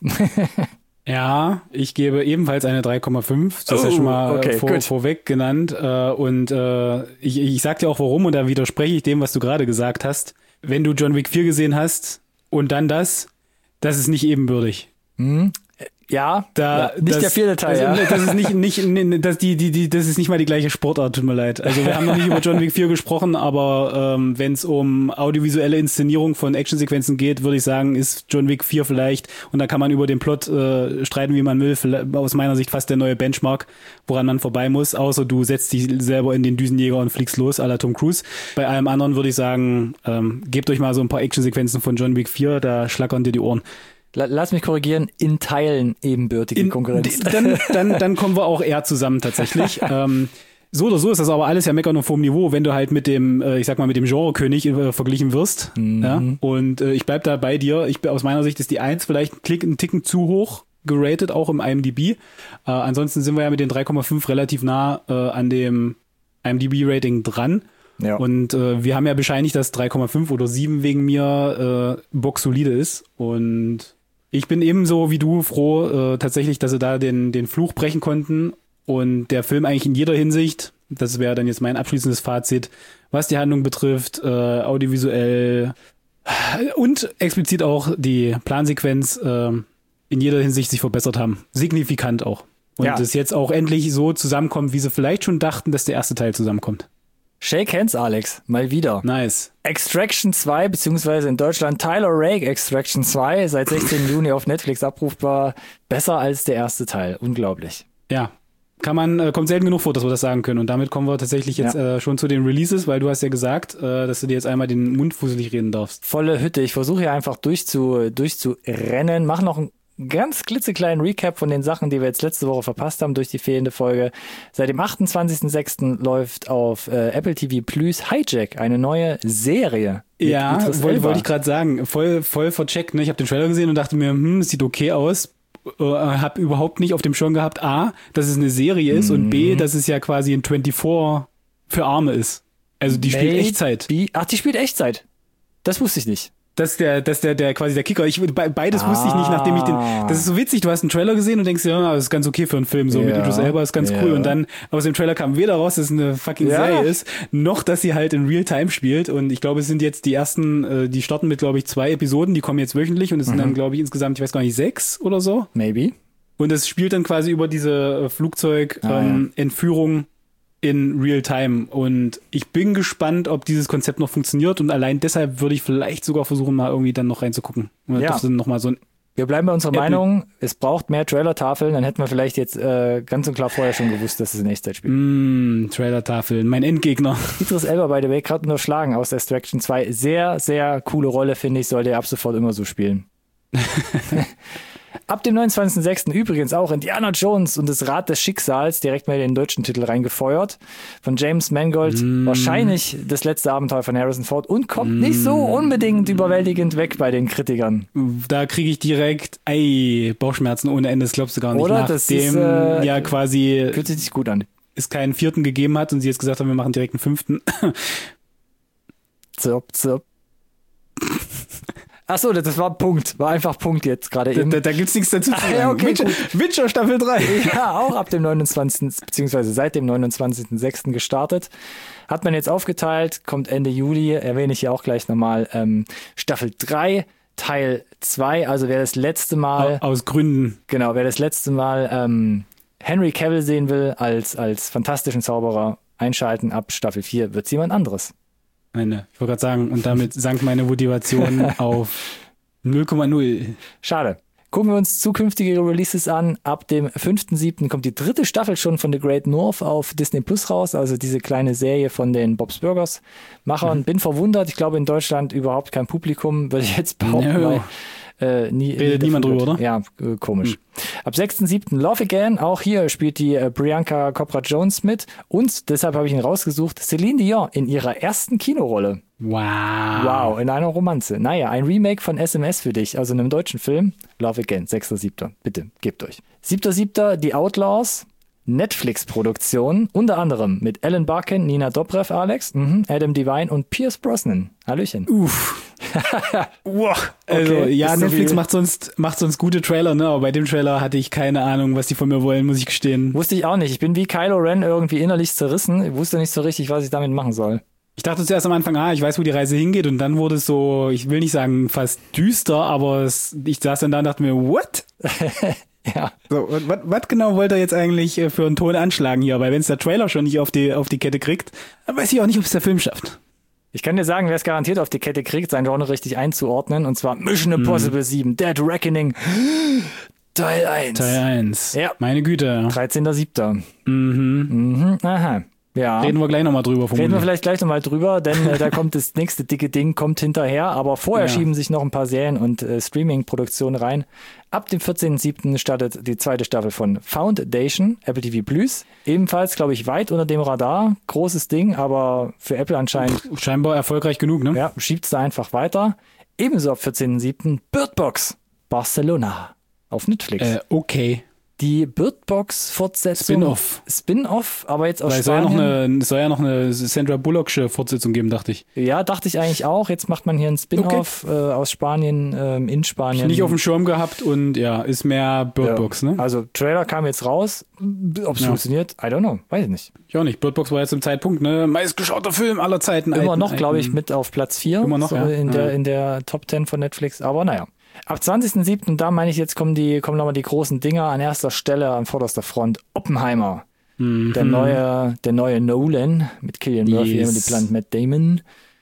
Ja, ich gebe ebenfalls eine drei Komma fünf. Das ist oh, ja schon mal okay, vor, vorweg genannt. Und äh, ich, ich sag dir auch warum und da widerspreche ich dem, was du gerade gesagt hast. Wenn du John Wick vier gesehen hast und dann das, das ist nicht ebenbürtig. Mhm. Ja, da, ja, nicht das, der vierte Teil, also, ja. Das ist nicht, nicht, das, die, die, die, das ist nicht mal die gleiche Sportart, tut mir leid. Also wir haben noch nicht über John Wick vier gesprochen, aber ähm, wenn es um audiovisuelle Inszenierung von Actionsequenzen geht, würde ich sagen, ist John Wick vier vielleicht, und da kann man über den Plot äh, streiten, wie man will, aus meiner Sicht fast der neue Benchmark, woran man vorbei muss, außer du setzt dich selber in den Düsenjäger und fliegst los, à la Tom Cruise. Bei allem anderen würde ich sagen, ähm, gebt euch mal so ein paar Actionsequenzen von John Wick vier, da schlackern dir die Ohren. Lass mich korrigieren, in Teilen ebenbürtige in, Konkurrenz. Dann, dann, dann kommen wir auch eher zusammen tatsächlich. ähm, so oder so ist das aber alles ja meckern auf hohem Niveau, wenn du halt mit dem, äh, ich sag mal, mit dem Genrekönig äh, verglichen wirst. Mhm. Ja? Und äh, ich bleib da bei dir. Ich aus meiner Sicht ist die eins vielleicht einen, Klick, einen Ticken zu hoch geratet, auch im I M D B. Äh, ansonsten sind wir ja mit den drei Komma fünf relativ nah äh, an dem I M D B-Rating dran. Ja. Und äh, wir haben ja bescheinigt, dass drei Komma fünf oder sieben wegen mir äh, boxsolide ist. Und ich bin ebenso wie du froh, äh, tatsächlich, dass sie da den, den Fluch brechen konnten und der Film eigentlich in jeder Hinsicht, das wäre dann jetzt mein abschließendes Fazit, was die Handlung betrifft, äh, audiovisuell und explizit auch die Plansequenz äh, in jeder Hinsicht sich verbessert haben. Signifikant auch. Und ja. das jetzt auch endlich so zusammenkommt, wie sie vielleicht schon dachten, dass der erste Teil zusammenkommt. Shake hands, Alex. Mal wieder. Nice. Extraction zwei, beziehungsweise in Deutschland Tyler Rake Extraction zwei, seit sechzehnten Juni auf Netflix abrufbar. Besser als der erste Teil. Unglaublich. Ja. Kann man, äh, kommt selten genug vor, dass wir das sagen können. Und damit kommen wir tatsächlich jetzt ja. äh, schon zu den Releases, weil du hast ja gesagt, äh, dass du dir jetzt einmal den Mund fusselig reden darfst. Volle Hütte. Ich versuche hier einfach durchzu, durchzurennen. Mach noch ein ganz klitzekleinen Recap von den Sachen, die wir jetzt letzte Woche verpasst haben durch die fehlende Folge. Seit dem achtundzwanzigsten sechsten läuft auf äh, Apple T V Plus Hijack, eine neue Serie. Ja, wollte wollt ich gerade sagen. Voll voll vercheckt. Ne? Ich habe den Trailer gesehen und dachte mir, hm, das sieht okay aus. Äh, hab überhaupt nicht auf dem Schirm gehabt, A, dass es eine Serie ist mhm. und B, dass es ja quasi ein vierundzwanzig für Arme ist. Also die Maybe. spielt Echtzeit. Ach, die spielt Echtzeit. Das wusste ich nicht. Das ist der, das ist der, der quasi der Kicker. Ich, beides ah. wusste ich nicht, nachdem ich den, das ist so witzig, du hast einen Trailer gesehen und denkst, ja, das ist ganz okay für einen Film, so ja. mit Idris Elba ist ganz ja. cool. Und dann aus dem Trailer kam weder raus, dass es eine fucking ja. Serie ist, noch, dass sie halt in Real-Time spielt. Und ich glaube, es sind jetzt die ersten, die starten mit, glaube ich, zwei Episoden, die kommen jetzt wöchentlich und es mhm. sind dann, glaube ich, insgesamt, ich weiß gar nicht, sechs oder so. Maybe. Und es spielt dann quasi über diese Flugzeug-Entführung ah, ja. in Real-Time. Und ich bin gespannt, ob dieses Konzept noch funktioniert. Und allein deshalb würde ich vielleicht sogar versuchen, mal irgendwie dann noch reinzugucken. Oder ja. noch mal so ein Wir bleiben bei unserer Apple. Meinung, es braucht mehr Trailer-Tafeln, dann hätten wir vielleicht jetzt äh, ganz und klar vorher schon gewusst, dass es ein Echtzeitspiel ist. Mm, Trailer-Tafeln, mein Endgegner. Idris Elba, by the way, gerade unterschlagen aus Extraction zwei. Sehr, sehr coole Rolle, finde ich, sollte er ab sofort immer so spielen. Ab dem neunundzwanzigsten sechsten übrigens auch Indiana Jones und das Rad des Schicksals, direkt mal den deutschen Titel reingefeuert, von James Mangold. Mm. Wahrscheinlich das letzte Abenteuer von Harrison Ford und kommt mm. nicht so unbedingt überwältigend weg bei den Kritikern. Da kriege ich direkt, ey, Bauchschmerzen ohne Ende, das glaubst du gar nicht. Oder? Nachdem Das ist, äh, ja quasi fühlt sich nicht gut an. Es keinen vierten gegeben hat und sie jetzt gesagt haben, wir machen direkt einen fünften. Zirp, zirp. Achso, das war Punkt. War einfach Punkt jetzt gerade eben. Da, da gibt's nichts dazu zu sagen. Ja, okay, Witcher, Witcher Staffel drei. Ja, auch ab dem neunundzwanzigsten beziehungsweise seit dem neunundzwanzigsten sechsten gestartet. Hat man jetzt aufgeteilt, kommt Ende Juli, erwähne ich ja auch gleich nochmal, ähm, Staffel drei, Teil zwei, also wer das letzte Mal... Aus Gründen. Genau, wer das letzte Mal ähm, Henry Cavill sehen will als, als fantastischen Zauberer, einschalten, ab Staffel vier wird's jemand anderes. Meine, ich wollte gerade sagen, und damit sank meine Motivation auf null Komma null. Schade. Gucken wir uns zukünftige Releases an. Ab dem fünften siebten kommt die dritte Staffel schon von The Great North auf Disney Plus raus, also diese kleine Serie von den Bob's Burgers Machern. Mhm. Bin verwundert, ich glaube in Deutschland überhaupt kein Publikum, würde ich jetzt behaupten, no. weil Äh, nie, Redet nie niemand drüber, oder? Ja, äh, komisch. Hm. Ab sechsten siebten Love Again, auch hier spielt die äh, Priyanka Chopra Jones mit und deshalb habe ich ihn rausgesucht, Celine Dion in ihrer ersten Kinorolle. Wow. Wow, in einer Romanze. Naja, ein Remake von S M S für dich, also in einem deutschen Film. Love Again, sechster siebter Bitte, gebt euch. siebter siebter Die Outlaws. Netflix-Produktion, unter anderem mit Alan Barkin, Nina Dobrev, Alex, mhm, Adam Devine und Pierce Brosnan. Hallöchen. Uff. wow. Also, okay, ja, Netflix so macht sonst, macht sonst gute Trailer, ne? Aber bei dem Trailer hatte ich keine Ahnung, was die von mir wollen, muss ich gestehen. Wusste ich auch nicht. Ich bin wie Kylo Ren irgendwie innerlich zerrissen. Ich wusste nicht so richtig, was ich damit machen soll. Ich dachte zuerst am Anfang, ah, ich weiß, wo die Reise hingeht, und dann wurde es so, ich will nicht sagen fast düster, aber es, ich saß dann da und dachte mir, what? Ja. So, was genau wollte er jetzt eigentlich für einen Ton anschlagen hier? Weil wenn es der Trailer schon nicht auf die, auf die Kette kriegt, dann weiß ich auch nicht, ob es der Film schafft. Ich kann dir sagen, wer es garantiert auf die Kette kriegt, sein Genre richtig einzuordnen, und zwar Mission Impossible mm. sieben, Dead Reckoning, Teil eins. Teil eins. Ja. Meine Güte. dreizehnter siebter Mhm. Mhm. Aha. Ja. Reden wir gleich nochmal drüber. Reden wir vielleicht gleich nochmal drüber, denn äh, da kommt das nächste dicke Ding, kommt hinterher. Aber vorher ja. schieben sich noch ein paar Serien und äh, Streaming-Produktionen rein. Ab dem vierzehnten siebten startet die zweite Staffel von Foundation, Apple T V Plus. Ebenfalls, glaube ich, weit unter dem Radar. Großes Ding, aber für Apple anscheinend... Scheinbar erfolgreich genug, ne? Ja, schiebt's da einfach weiter. Ebenso ab vierzehnten siebten Bird Box, Barcelona auf Netflix. Äh, okay. Die Bird Box-Fortsetzung. Spin-off. Spin-off, aber jetzt aus Weil es Spanien. soll ja noch eine, es soll ja noch eine Sandra Bullocksche Fortsetzung geben, dachte ich. Ja, dachte ich eigentlich auch. Jetzt macht man hier ein Spin-off okay. äh, aus Spanien, ähm, in Spanien. Ich nicht auf dem Schirm gehabt und ja, ist mehr Bird ja. Box, ne? Also Trailer kam jetzt raus. Ob es ja. funktioniert, I don't know. Weiß ich nicht. Ich auch nicht. Bird Box war jetzt im Zeitpunkt, ne? Meistgeschauter Film aller Zeiten. Immer alten, noch, glaube ich, mit auf Platz vier. Immer noch, so ja. In, ja. der, in der Top zehn von Netflix. Aber naja. Ab zwanzigsten siebten da meine ich, jetzt kommen die kommen nochmal die großen Dinger an erster Stelle, an vorderster Front. Oppenheimer. Mhm. Der neue der neue Nolan mit Cillian Murphy, yes. Emily Blunt, Matt Damon.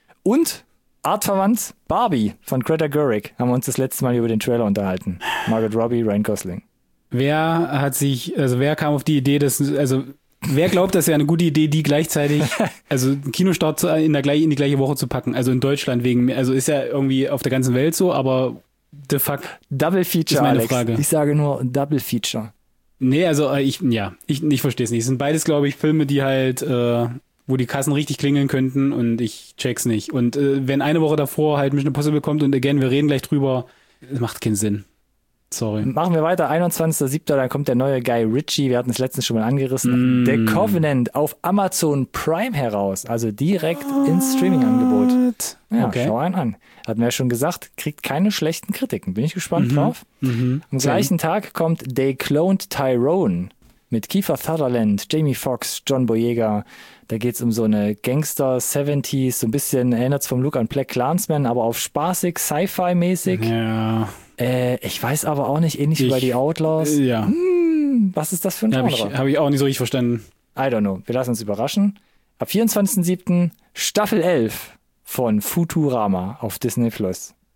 Und artverwandt Barbie von Greta Gerwig. Haben wir uns das letzte Mal über den Trailer unterhalten. Margot Robbie, Ryan Gosling. Wer hat sich, also wer kam auf die Idee, dass, also wer glaubt, das ist ja eine gute Idee, die gleichzeitig, also Kinostart in, der, in die gleiche Woche zu packen, also in Deutschland wegen, also ist ja irgendwie auf der ganzen Welt so, aber the fuck. Double Feature, ist meine Alex. Frage. Ich sage nur Double Feature. Nee, also ich, ja, ich, ich verstehe es nicht. Es sind beides, glaube ich, Filme, die halt, äh, wo die Kassen richtig klingeln könnten, und ich check's nicht. Und äh, wenn eine Woche davor halt Mission Impossible kommt und again, wir reden gleich drüber, das macht keinen Sinn. Sorry. Machen wir weiter, einundzwanzigsten siebten dann kommt der neue Guy Ritchie, wir hatten es letztens schon mal angerissen, mm. The Covenant auf Amazon Prime heraus, also direkt What? ins Streaming-Angebot. Ja, okay. Schau einen an. Hatten wir ja schon gesagt, kriegt keine schlechten Kritiken, bin ich gespannt mhm. drauf. Mhm. Am gleichen Tag kommt They Cloned Tyrone mit Kiefer Sutherland, Jamie Foxx, John Boyega. Da geht's um so eine Gangster-siebziger, so ein bisschen erinnert es vom Look an Black Klansman, aber auf spaßig, Sci-Fi-mäßig. Ja. Äh, ich weiß aber auch nicht, ähnlich ich, wie bei die Outlaws. Äh, ja. Hm, was ist das für ein Genre? Habe ich, hab ich auch nicht so richtig verstanden. I don't know. Wir lassen uns überraschen. Ab vierundzwanzigsten siebten Staffel elf von Futurama auf Disney Plus.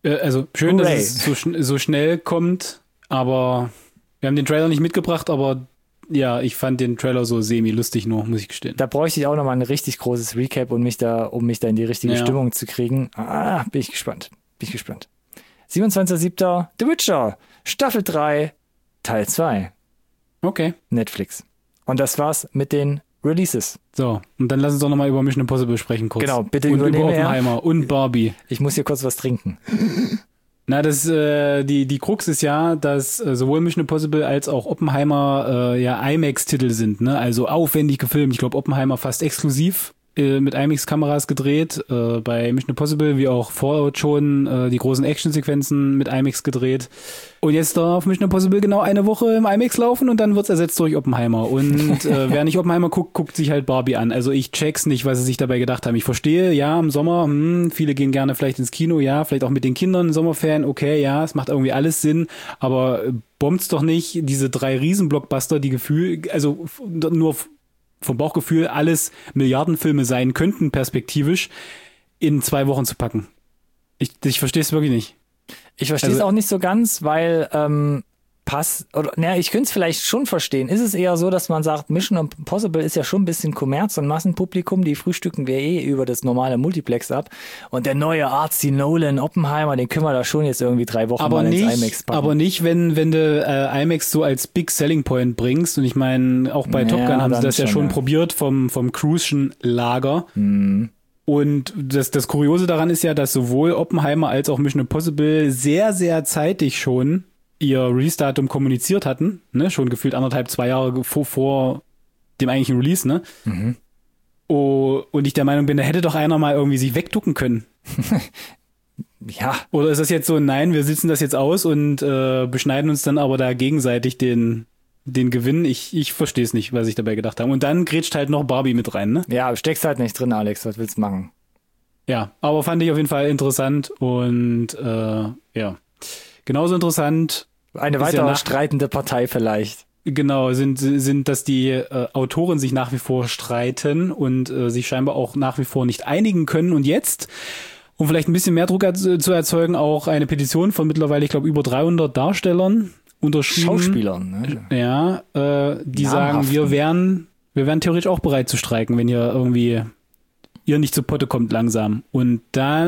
Äh, also schön, Hooray. dass es so, schn- so schnell kommt, aber wir haben den Trailer nicht mitgebracht, aber ja, ich fand den Trailer so semi-lustig nur, muss ich gestehen. Da bräuchte ich auch nochmal ein richtig großes Recap, um mich da, um mich da in die richtige Ja. Stimmung zu kriegen. Ah, bin ich gespannt. Bin ich gespannt. siebenundzwanzigster siebter The Witcher, Staffel drei, Teil zwei, Okay. Netflix. Und das war's mit den Releases. So, und dann lass uns doch nochmal über Mission Impossible sprechen kurz. Genau, bitte und über übernehme er. Oppenheimer und Barbie. Ich muss hier kurz was trinken. Na, das äh, die die Krux ist ja, dass äh, sowohl Mission Impossible als auch Oppenheimer äh, ja IMAX-Titel sind, ne? Also aufwendig gefilmt. Ich glaube, Oppenheimer fast exklusiv äh, mit IMAX-Kameras gedreht. Äh, bei Mission Impossible wie auch Fallout schon äh, die großen Actionsequenzen mit IMAX gedreht. Und jetzt darf Mission Impossible genau eine Woche im IMAX laufen und dann wird's ersetzt durch Oppenheimer. Und äh, wer nicht Oppenheimer guckt, guckt sich halt Barbie an. Also ich check's nicht, was sie sich dabei gedacht haben. Ich verstehe, ja, im Sommer, hm, viele gehen gerne vielleicht ins Kino, ja, vielleicht auch mit den Kindern, Sommerferien, okay, ja, es macht irgendwie alles Sinn, aber äh, bombt's doch nicht diese drei Riesenblockbuster, die Gefühl, also f- nur f- vom Bauchgefühl alles Milliardenfilme sein könnten, perspektivisch, in zwei Wochen zu packen. Ich, ich verstehe es wirklich nicht. Ich verstehe es Also- auch nicht so ganz, weil ähm, Pass, oder naja, ich könnte es vielleicht schon verstehen. Ist es eher so, dass man sagt, Mission Impossible ist ja schon ein bisschen Kommerz und Massenpublikum, die frühstücken wir eh über das normale Multiplex ab. Und der neue Artsy Nolan Oppenheimer, den können wir da schon jetzt irgendwie drei Wochen aber mal nicht, ins IMAX packen. aber nicht, wenn wenn du äh, IMAX so als Big Selling Point bringst. Und ich meine, auch bei Ja, Top Gun haben sie dann das ja schon, schon ja. probiert vom vom Cruise'schen Lager. Mhm. Und das das Kuriose daran ist ja, dass sowohl Oppenheimer als auch Mission Impossible sehr sehr zeitig schon ihr Release-Datum kommuniziert hatten, ne, schon gefühlt anderthalb zwei Jahre vor, vor dem eigentlichen Release, ne. Mhm. Oh, und ich der Meinung bin, da hätte doch einer mal irgendwie sich wegducken können. Ja, Oder ist das jetzt so, nein, wir sitzen das jetzt aus und äh, beschneiden uns dann aber da gegenseitig den, den Gewinn? Ich, ich verstehe es nicht, was ich dabei gedacht habe. Und dann grätscht halt noch Barbie mit rein, ne? ja, steckst halt nicht drin, Alex, was willst du machen? Ja, aber fand ich auf jeden Fall interessant und äh, ja, genauso interessant, Eine Ist ja weitere nach- streitende Partei vielleicht. genau, sind, sind, dass die äh, Autoren sich nach wie vor streiten und äh, sich scheinbar auch nach wie vor nicht einigen können. Und jetzt, um vielleicht ein bisschen mehr Druck zu, zu erzeugen, auch eine Petition von mittlerweile, ich glaube, über dreihundert Darstellern unterschrieben. Schauspielern, ne? Ja, äh, die sagen, Namhaften. wir wären, wir wären theoretisch auch bereit zu streiken, wenn ihr irgendwie ihr nicht zu Potte kommt langsam. Und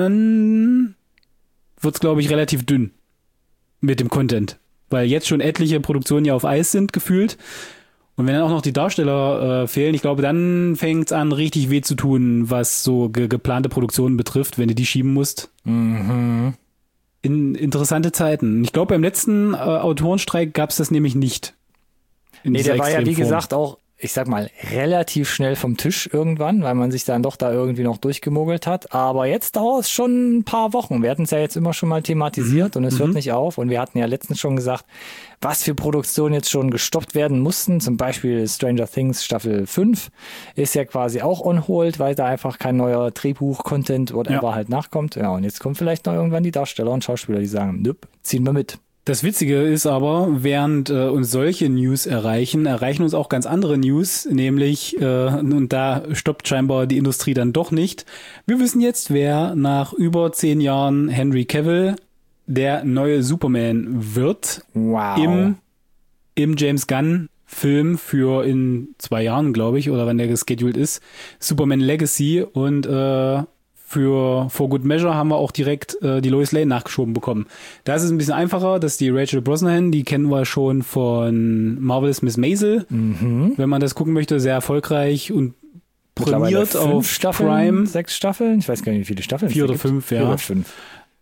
dann wird's, glaube ich, relativ dünn mit dem Content. Weil jetzt schon etliche Produktionen ja auf Eis sind, gefühlt. Und wenn dann auch noch die Darsteller äh, fehlen, ich glaube, dann fängt's an, richtig weh zu tun, was so ge geplante Produktionen betrifft, wenn du die schieben musst. Mhm. In interessante Zeiten. Ich glaube, beim letzten äh, Autorenstreik gab's das nämlich nicht. In Nee, dieser der war ja, wie Extremform. gesagt, auch, ich sag mal, relativ schnell vom Tisch irgendwann, weil man sich dann doch da irgendwie noch durchgemogelt hat. Aber jetzt dauert es schon ein paar Wochen. Wir hatten es ja jetzt immer schon mal thematisiert und es hört nicht auf. Und wir hatten ja letztens schon gesagt, was für Produktionen jetzt schon gestoppt werden mussten. Zum Beispiel Stranger Things Staffel fünf ist ja quasi auch on hold, weil da einfach kein neuer Drehbuch, Content, whatever Ja. halt nachkommt. Ja, und jetzt kommen vielleicht noch irgendwann die Darsteller und Schauspieler, die sagen, nüpp, ziehen wir mit. Das Witzige ist aber, während äh, uns solche News erreichen, erreichen uns auch ganz andere News, nämlich, äh, und da stoppt scheinbar die Industrie dann doch nicht. Wir wissen jetzt, wer nach über zehn Jahren Henry Cavill der neue Superman wird Wow. im, im James Gunn Film für in zwei Jahren, glaube ich, oder wann der gescheduled ist, Superman Legacy, und äh, für For Good Measure haben wir auch direkt äh, die Lois Lane nachgeschoben bekommen. Da ist es ein bisschen einfacher, dass die Rachel Brosnahan, die kennen wir schon von Marvelous Miss Maisel, Mhm. wenn man das gucken möchte, sehr erfolgreich und Mittlerweile prämiert fünf auf Staffeln, Prime. sechs Staffeln, ich weiß gar nicht, wie viele Staffeln Vier es da oder gibt. fünf, ja. Vier oder fünf.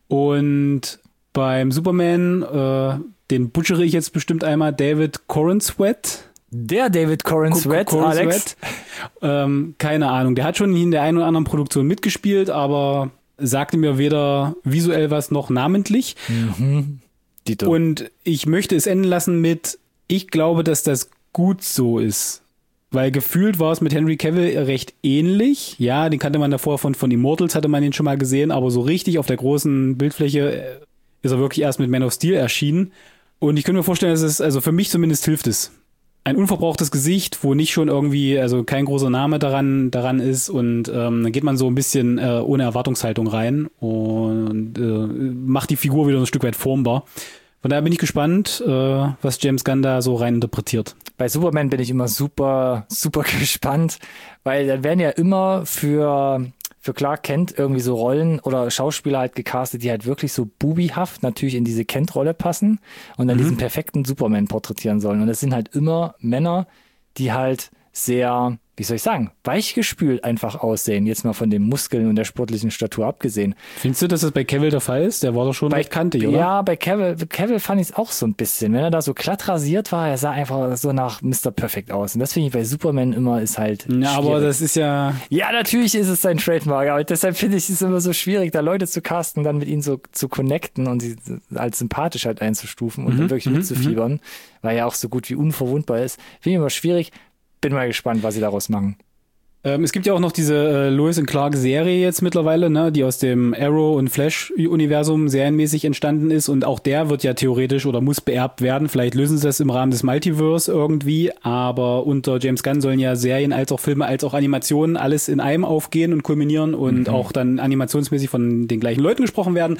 Und beim Superman, äh, den butchere ich jetzt bestimmt einmal, David Corenswet. Der David Corrin Sweat, Corrin Alex. Sweat. Ähm, keine Ahnung. Der hat schon in der einen oder anderen Produktion mitgespielt, aber sagte mir weder visuell was noch namentlich. Mhm. Dito. Und ich möchte es enden lassen mit, ich glaube, dass das gut so ist. Weil gefühlt war es mit Henry Cavill recht ähnlich. Ja, den kannte man davor von, von Immortals, hatte man ihn schon mal gesehen, aber so richtig auf der großen Bildfläche äh, ist er wirklich erst mit Man of Steel erschienen. Und ich könnte mir vorstellen, dass es, also für mich zumindest hilft es. ein unverbrauchtes Gesicht, wo nicht schon irgendwie, also kein großer Name daran, daran ist und ähm, dann geht man so ein bisschen äh, ohne Erwartungshaltung rein und äh, macht die Figur wieder ein Stück weit formbar. Von daher bin ich gespannt, äh, was James Gunn da so rein interpretiert. Bei Superman bin ich immer super, super gespannt, weil dann werden ja immer für, für Clark Kent irgendwie so Rollen oder Schauspieler halt gecastet, die halt wirklich so bubihaft natürlich in diese Kent-Rolle passen und dann mhm. diesen perfekten Superman porträtieren sollen. Und das sind halt immer Männer, die halt sehr, wie soll ich sagen, weichgespült einfach aussehen. Jetzt mal von den Muskeln und der sportlichen Statur abgesehen. Findest du, dass das bei Cavill der Fall ist? Der war doch schon bei, recht kantig, oder? Ja, bei Cavill, Cavill fand ich es auch so ein bisschen. Wenn er da so glatt rasiert war, er sah einfach so nach Mister Perfect aus. Und das finde ich bei Superman immer ist halt Ja, aber schwierig. das ist ja... Ja, natürlich ist es sein Trademark, aber deshalb finde ich es immer so schwierig, da Leute zu casten, dann mit ihnen so zu connecten und sie als sympathisch halt einzustufen und Mhm, dann wirklich mhm, mitzufiebern, weil er auch so gut wie unverwundbar ist. Finde ich immer schwierig. Bin mal gespannt, was sie daraus machen. Ähm, es gibt ja auch noch diese äh, Lois und Clark Serie jetzt mittlerweile, ne, die aus dem Arrow und Flash Universum serienmäßig entstanden ist und auch der wird ja theoretisch oder muss beerbt werden. Vielleicht lösen sie das im Rahmen des Multiverse irgendwie, aber unter James Gunn sollen ja Serien als auch Filme als auch Animationen alles in einem aufgehen und kulminieren und mhm. auch dann animationsmäßig von den gleichen Leuten gesprochen werden.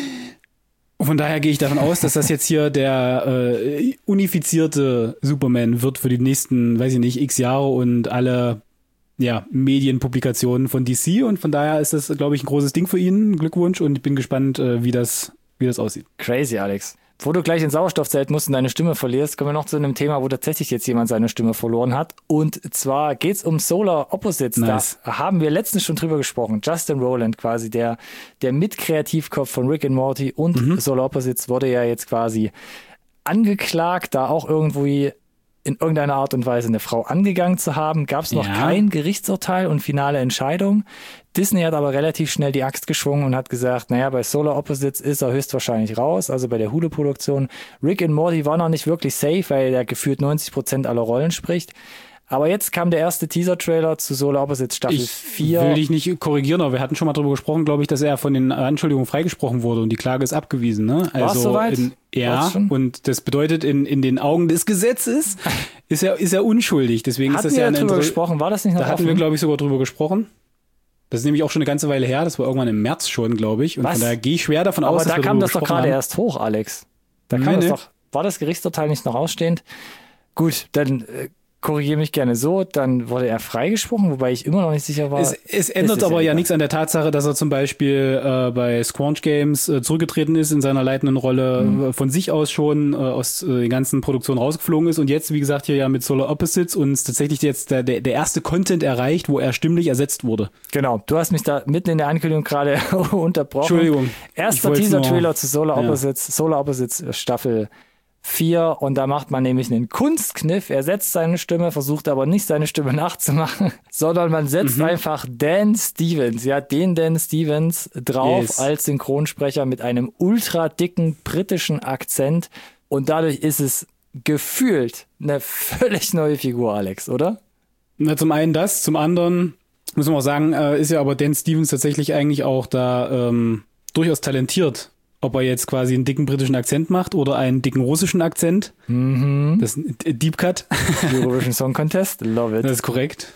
Von daher gehe ich davon aus, dass das jetzt hier der äh, unifizierte Superman wird für die nächsten, weiß ich nicht, x Jahre und alle ja, Medienpublikationen von D C und von daher ist das, glaube ich, ein großes Ding für ihn. Glückwunsch und ich bin gespannt, äh, wie das, wie das aussieht. Crazy, Alex. Wo du gleich ins Sauerstoffzelt musst und deine Stimme verlierst, kommen wir noch zu einem Thema, wo tatsächlich jetzt jemand seine Stimme verloren hat. Und zwar geht's um Solar Opposites. Nice. Da haben wir letztens schon drüber gesprochen. Justin Roiland quasi, der, der Mitkreativkopf von Rick and Morty und mhm. Solar Opposites wurde ja jetzt quasi angeklagt, da auch irgendwie in irgendeiner Art und Weise eine Frau angegangen zu haben. Gab es noch ja. kein Gerichtsurteil und finale Entscheidung. Disney hat aber relativ schnell die Axt geschwungen und hat gesagt, naja, bei Solar Opposites ist er höchstwahrscheinlich raus, also bei der Hulu-Produktion. Rick and Morty war noch nicht wirklich safe, weil er gefühlt neunzig Prozent aller Rollen spricht. Aber jetzt kam der erste Teaser-Trailer zu Solar Opposites Staffel ich vier. Ich will dich nicht korrigieren, aber wir hatten schon mal darüber gesprochen, glaube ich, dass er von den Anschuldigungen freigesprochen wurde und die Klage ist abgewiesen. Ne? Also War's soweit? In, ja, und das bedeutet, in, in den Augen des Gesetzes ist er, ist er unschuldig. Deswegen hatten ist das wir ja eine drüber Inter- gesprochen? War das nicht noch Da hatten offen? wir, glaube ich, sogar drüber gesprochen. Das ist nämlich auch schon eine ganze Weile her. Das war irgendwann im März schon, glaube ich. Und Was? von daher gehe ich schwer davon aber aus, dass da wir kam darüber das doch gesprochen gerade haben. erst hoch, Alex. Da kam Nee, das nee. doch. War das Gerichtsurteil nicht noch ausstehend? Gut, dann äh, korrigiere mich gerne so. Dann wurde er freigesprochen, wobei ich immer noch nicht sicher war. Es, es ändert ist aber ja ja egal. nichts an der Tatsache, dass er zum Beispiel äh, bei Squanch Games äh, zurückgetreten ist in seiner leitenden Rolle, Mhm. äh, von sich aus schon äh, aus äh, den ganzen Produktionen rausgeflogen ist und jetzt, wie gesagt, hier ja mit Solar Opposites uns tatsächlich jetzt der, der, der erste Content erreicht, wo er stimmlich ersetzt wurde. Genau, du hast mich da mitten in der Ankündigung gerade unterbrochen. Entschuldigung. Ich Erster wollt's Teaser-Trailer nur- zu Solar ja. Opposites, Solar Opposites Staffel vier und da macht man nämlich einen Kunstkniff. Er setzt seine Stimme, versucht aber nicht seine Stimme nachzumachen, sondern man setzt Mhm. einfach Dan Stevens, ja, den Dan Stevens drauf Yes. als Synchronsprecher mit einem ultra dicken britischen Akzent und dadurch ist es gefühlt eine völlig neue Figur, Alex, oder? Na, zum einen das, zum anderen muss man auch sagen, äh, ist ja aber Dan Stevens tatsächlich eigentlich auch da ähm, durchaus talentiert. Ob er jetzt quasi einen dicken britischen Akzent macht oder einen dicken russischen Akzent. Mhm. Das ist ein Deep Cut. Eurovision Song Contest, love it. Das ist korrekt.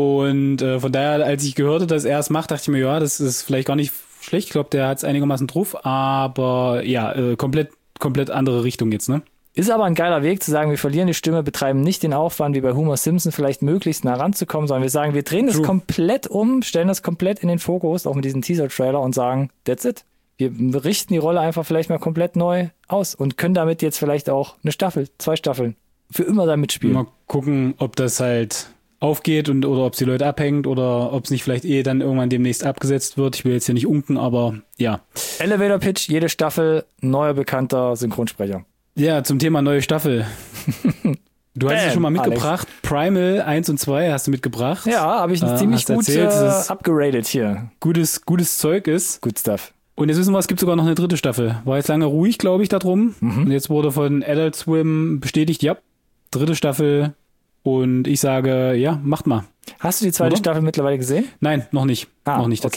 Und äh, von daher, als ich gehört habe, dass er es macht, dachte ich mir, ja, das ist vielleicht gar nicht schlecht. Ich glaube, der hat es einigermaßen drauf. Aber ja, äh, komplett, komplett andere Richtung jetzt, ne? Ist aber ein geiler Weg zu sagen, wir verlieren die Stimme, betreiben nicht den Aufwand, wie bei Homer Simpson vielleicht möglichst nah ranzukommen, sondern wir sagen, wir drehen das True. komplett um, stellen das komplett in den Fokus, auch mit diesem Teaser-Trailer und sagen, that's it. Wir richten die Rolle einfach vielleicht mal komplett neu aus und können damit jetzt vielleicht auch eine Staffel, zwei Staffeln für immer da mitspielen. Mal gucken, ob das halt aufgeht und oder ob es die Leute abhängt oder ob es nicht vielleicht eh dann irgendwann demnächst abgesetzt wird. Ich will jetzt hier nicht unken, aber ja. Elevator Pitch, jede Staffel, neuer bekannter Synchronsprecher. Ja, zum Thema neue Staffel. Du hast Bam, ja schon mal mitgebracht. Alex. Primal eins und zwei hast du mitgebracht. Ja, habe ich Äh, ziemlich hast gut erzählt, äh, dass es upgraded hier. gutes, gutes Zeug ist. Good stuff. Und jetzt wissen wir, es gibt sogar noch eine dritte Staffel. War jetzt lange ruhig, glaube ich, darum. Mhm. Und jetzt wurde von Adult Swim bestätigt, ja, dritte Staffel. Und ich sage, ja, macht mal. Hast du die zweite Oder? Staffel mittlerweile gesehen? Nein, noch nicht. Ah, noch nicht okay. tatsächlich.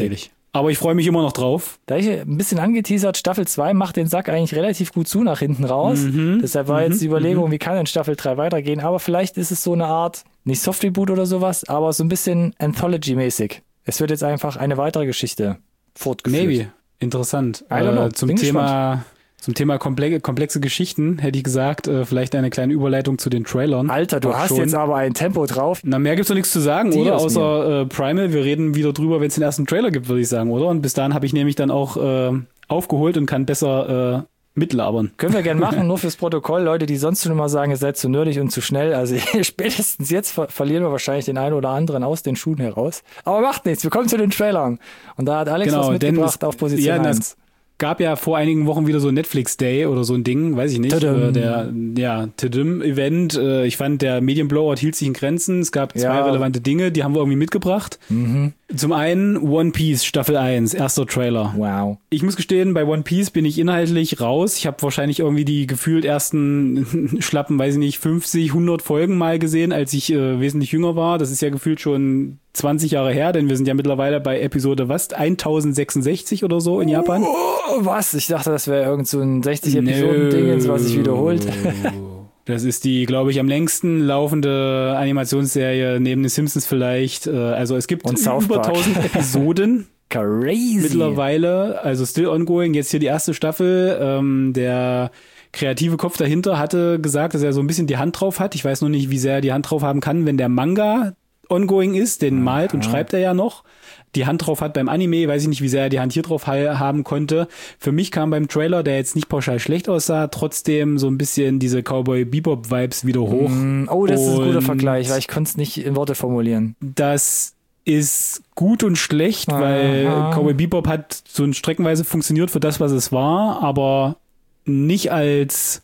Aber ich freue mich immer noch drauf. Da ich ein bisschen angeteasert, Staffel zwei macht den Sack eigentlich relativ gut zu nach hinten raus. Mhm. Deshalb war jetzt die Überlegung, mhm. wie kann in Staffel drei weitergehen. Aber vielleicht ist es so eine Art, nicht Soft-Reboot oder sowas, aber so ein bisschen Anthology-mäßig. Es wird jetzt einfach eine weitere Geschichte fortgeführt. Maybe. Interessant. Äh, zum Bin Thema... Gespannt. Zum Thema komplexe, komplexe Geschichten hätte ich gesagt, äh, vielleicht eine kleine Überleitung zu den Trailern. Alter, du hast schon. Jetzt aber ein Tempo drauf. Na, mehr gibt's doch nichts zu sagen, Die oder? Außer äh, Primal, wir reden wieder drüber, wenn es den ersten Trailer gibt, würde ich sagen, oder? Und bis dahin habe ich nämlich dann auch äh, aufgeholt und kann besser äh, mitlabern. Können wir gerne machen, nur fürs Protokoll. Leute, die sonst schon immer sagen, ihr seid zu nerdig und zu schnell. Also spätestens jetzt ver- verlieren wir wahrscheinlich den einen oder anderen aus den Schuhen heraus. Aber macht nichts, wir kommen zu den Trailern. Und da hat Alex genau, was mitgebracht es, auf Position ja, eins. Gab ja vor einigen Wochen wieder so ein Netflix Day oder so ein Ding, weiß ich nicht. Tadam. Der ja, Tadam-Event. Ich fand, der Medienblowout hielt sich in Grenzen. Es gab zwei ja. relevante Dinge, die haben wir irgendwie mitgebracht. Mhm. Zum einen One Piece Staffel eins, erster Trailer. Wow. Ich muss gestehen, bei One Piece bin ich inhaltlich raus. Ich habe wahrscheinlich irgendwie die gefühlt ersten schlappen, weiß ich nicht, fünfzig, hundert Folgen mal gesehen, als ich äh, wesentlich jünger war. Das ist ja gefühlt schon zwanzig Jahre her, denn wir sind ja mittlerweile bei Episode, was, tausendsechsundsechzig oder so in Japan. Oh, was? Ich dachte, das wäre irgend so ein sechzig Episoden-Ding, was sich wiederholt. Das ist die, glaube ich, am längsten laufende Animationsserie neben den Simpsons vielleicht. Also es gibt über tausend Episoden. Crazy. Mittlerweile, also still ongoing. Jetzt hier die erste Staffel. Ähm, der kreative Kopf dahinter hatte gesagt, dass er so ein bisschen die Hand drauf hat. Ich weiß noch nicht, wie sehr er die Hand drauf haben kann, wenn der Manga ongoing ist. Den malt und schreibt er ja noch. Die Hand drauf hat beim Anime, weiß ich nicht, wie sehr er die Hand hier drauf ha- haben konnte. Für mich kam beim Trailer, der jetzt nicht pauschal schlecht aussah, trotzdem so ein bisschen diese Cowboy Bebop-Vibes wieder hoch. Mm, oh, das und ist ein guter Vergleich, weil ich konnte es nicht in Worte formulieren. Das ist gut und schlecht, Aha. weil Cowboy Bebop hat so ein streckenweise funktioniert für das, was es war, aber nicht als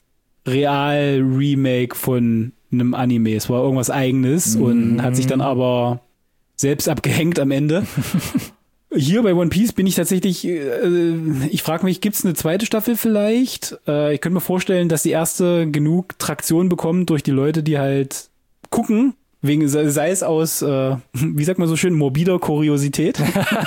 Real-Remake von einem Anime. Es war irgendwas Eigenes mm. und hat sich dann aber selbst abgehängt am Ende. Hier bei One Piece bin ich tatsächlich, äh, ich frage mich, gibt's eine zweite Staffel vielleicht? Äh, ich könnte mir vorstellen, dass die erste genug Traktion bekommt durch die Leute, die halt gucken, wegen, sei es aus, äh, wie sagt man so schön, morbider Kuriosität.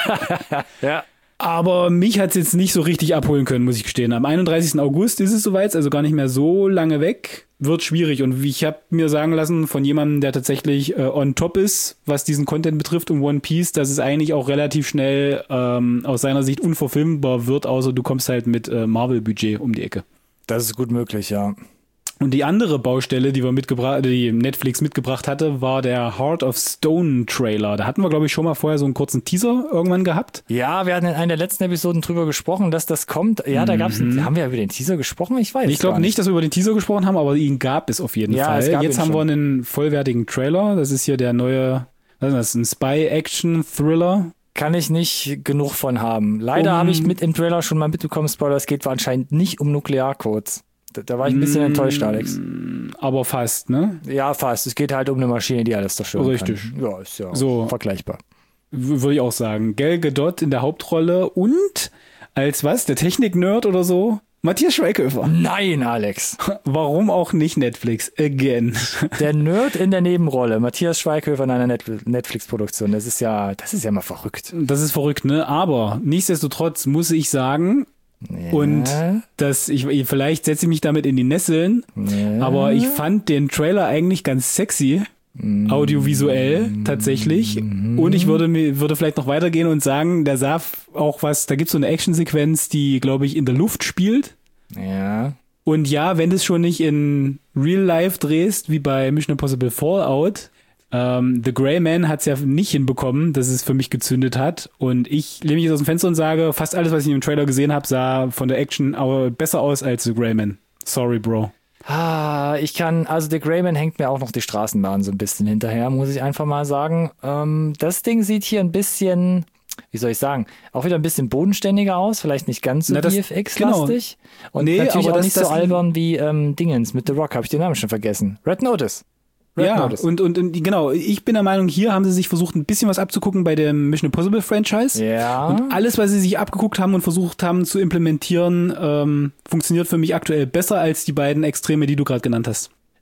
Ja. Aber mich hat's jetzt nicht so richtig abholen können, muss ich gestehen. Am einunddreißigsten August ist es soweit, also gar nicht mehr so lange weg. Wird schwierig. Und ich habe mir sagen lassen von jemandem, der tatsächlich äh, on top ist, was diesen Content betrifft um One Piece, dass es eigentlich auch relativ schnell ähm, aus seiner Sicht unverfilmbar wird, außer du kommst halt mit äh, Marvel-Budget um die Ecke. Das ist gut möglich, ja. Und die andere Baustelle, die wir mitgebracht, die Netflix mitgebracht hatte, war der Heart of Stone Trailer. Da hatten wir, glaube ich, schon mal vorher so einen kurzen Teaser irgendwann gehabt. Ja, wir hatten in einer der letzten Episoden drüber gesprochen, dass das kommt. Ja, da gab's, einen, haben wir über den Teaser gesprochen? Ich weiß Ich glaube nicht, dass wir über den Teaser gesprochen haben, aber ihn gab es auf jeden ja, Fall. Es gab Jetzt haben schon. wir einen vollwertigen Trailer. Das ist hier der neue, was ist das, ein Spy-Action-Thriller. Kann ich nicht genug von haben. Leider um, habe ich mit im Trailer schon mal mitbekommen, Spoiler, es geht anscheinend nicht um Nuklearcodes. Da, da war ich ein bisschen enttäuscht, Alex. Aber fast, ne? Ja, fast. Es geht halt um eine Maschine, die alles zerstören Richtig. kann. Ja, ist ja so vergleichbar. W- würde ich auch sagen. Gal Gadot in der Hauptrolle und als was? Der Technik-Nerd oder so? Matthias Schweighöfer. Nein, Alex. Warum auch nicht Netflix? Again. Der Nerd in der Nebenrolle. Matthias Schweighöfer in einer Net- Netflix-Produktion. Das ist ja, das ist ja mal verrückt. Das ist verrückt, ne? Aber nichtsdestotrotz muss ich sagen, ja. Und das, ich, vielleicht setze ich mich damit in die Nesseln, ja. aber ich fand den Trailer eigentlich ganz sexy, mm. audiovisuell mm. tatsächlich. Mm. Und ich würde mir, würde vielleicht noch weitergehen und sagen, der sah auch was, da gibt's so eine Actionsequenz, die, glaube ich, in der Luft spielt. Ja. Und ja, wenn du es schon nicht in Real Life drehst, wie bei Mission Impossible Fallout, Ähm, The Gray Man hat es ja nicht hinbekommen, dass es für mich gezündet hat. Und ich lehne mich jetzt aus dem Fenster und sage, fast alles, was ich im Trailer gesehen habe, sah von der Action aber besser aus als The Gray Man. Sorry, Bro. Ah, ich kann, also The Gray Man hängt mir auch noch die Straßenbahn so ein bisschen hinterher, muss ich einfach mal sagen. Ähm, das Ding sieht hier ein bisschen, wie soll ich sagen, auch wieder ein bisschen bodenständiger aus, vielleicht nicht ganz so Na, das, V F X-lastig. Genau. Und nee, natürlich aber auch das, nicht das, so albern wie ähm, Dingens mit The Rock, habe ich den Namen schon vergessen. Red Notice. Red ja, Notice. Und, und, und genau, ich bin der Meinung, hier haben sie sich versucht, ein bisschen was abzugucken bei dem Mission Impossible Franchise. Ja. Und alles, was sie sich abgeguckt haben und versucht haben zu implementieren, ähm, funktioniert für mich aktuell besser als die beiden Extreme, die du gerade genannt hast.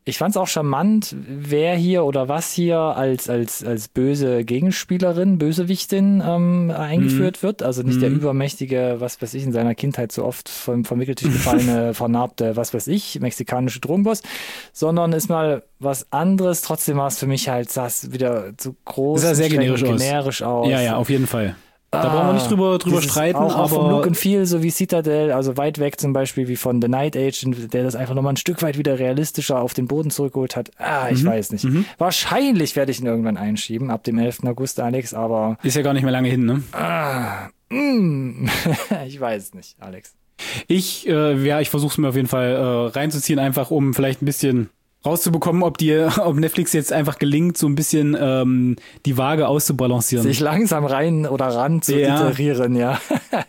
Ich fand es auch charmant, wer hier oder was hier als als als böse Gegenspielerin, Bösewichtin ähm, eingeführt mm. wird. Also nicht mm. der übermächtige, was weiß ich, in seiner Kindheit so oft vom, vom Wickeltisch gefallene, vernarbte, was weiß ich, mexikanische Drogenboss, sondern ist mal was anderes. Trotzdem war es für mich halt, sah es wieder zu groß, sah sehr generisch, generisch aus. aus. Ja, ja, auf jeden Fall. Da ah, brauchen wir nicht drüber, drüber streiten, auch, aber... Auch vom Look and Feel, so wie Citadel, also weit weg zum Beispiel wie von The Night Agent, der das einfach nochmal ein Stück weit wieder realistischer auf den Boden zurückgeholt hat. Ah, ich mhm. weiß nicht. Mhm. Wahrscheinlich werde ich ihn irgendwann einschieben, ab dem elften August, Alex, aber... Ist ja gar nicht mehr lange hin, ne? Ah, mm, ich weiß nicht, Alex. Ich, äh, ja, ich versuche es mir auf jeden Fall äh, reinzuziehen, einfach um vielleicht ein bisschen... rauszubekommen, ob die, ob Netflix jetzt einfach gelingt, so ein bisschen ähm, die Waage auszubalancieren. Sich langsam rein oder ran zu ja. iterieren, ja.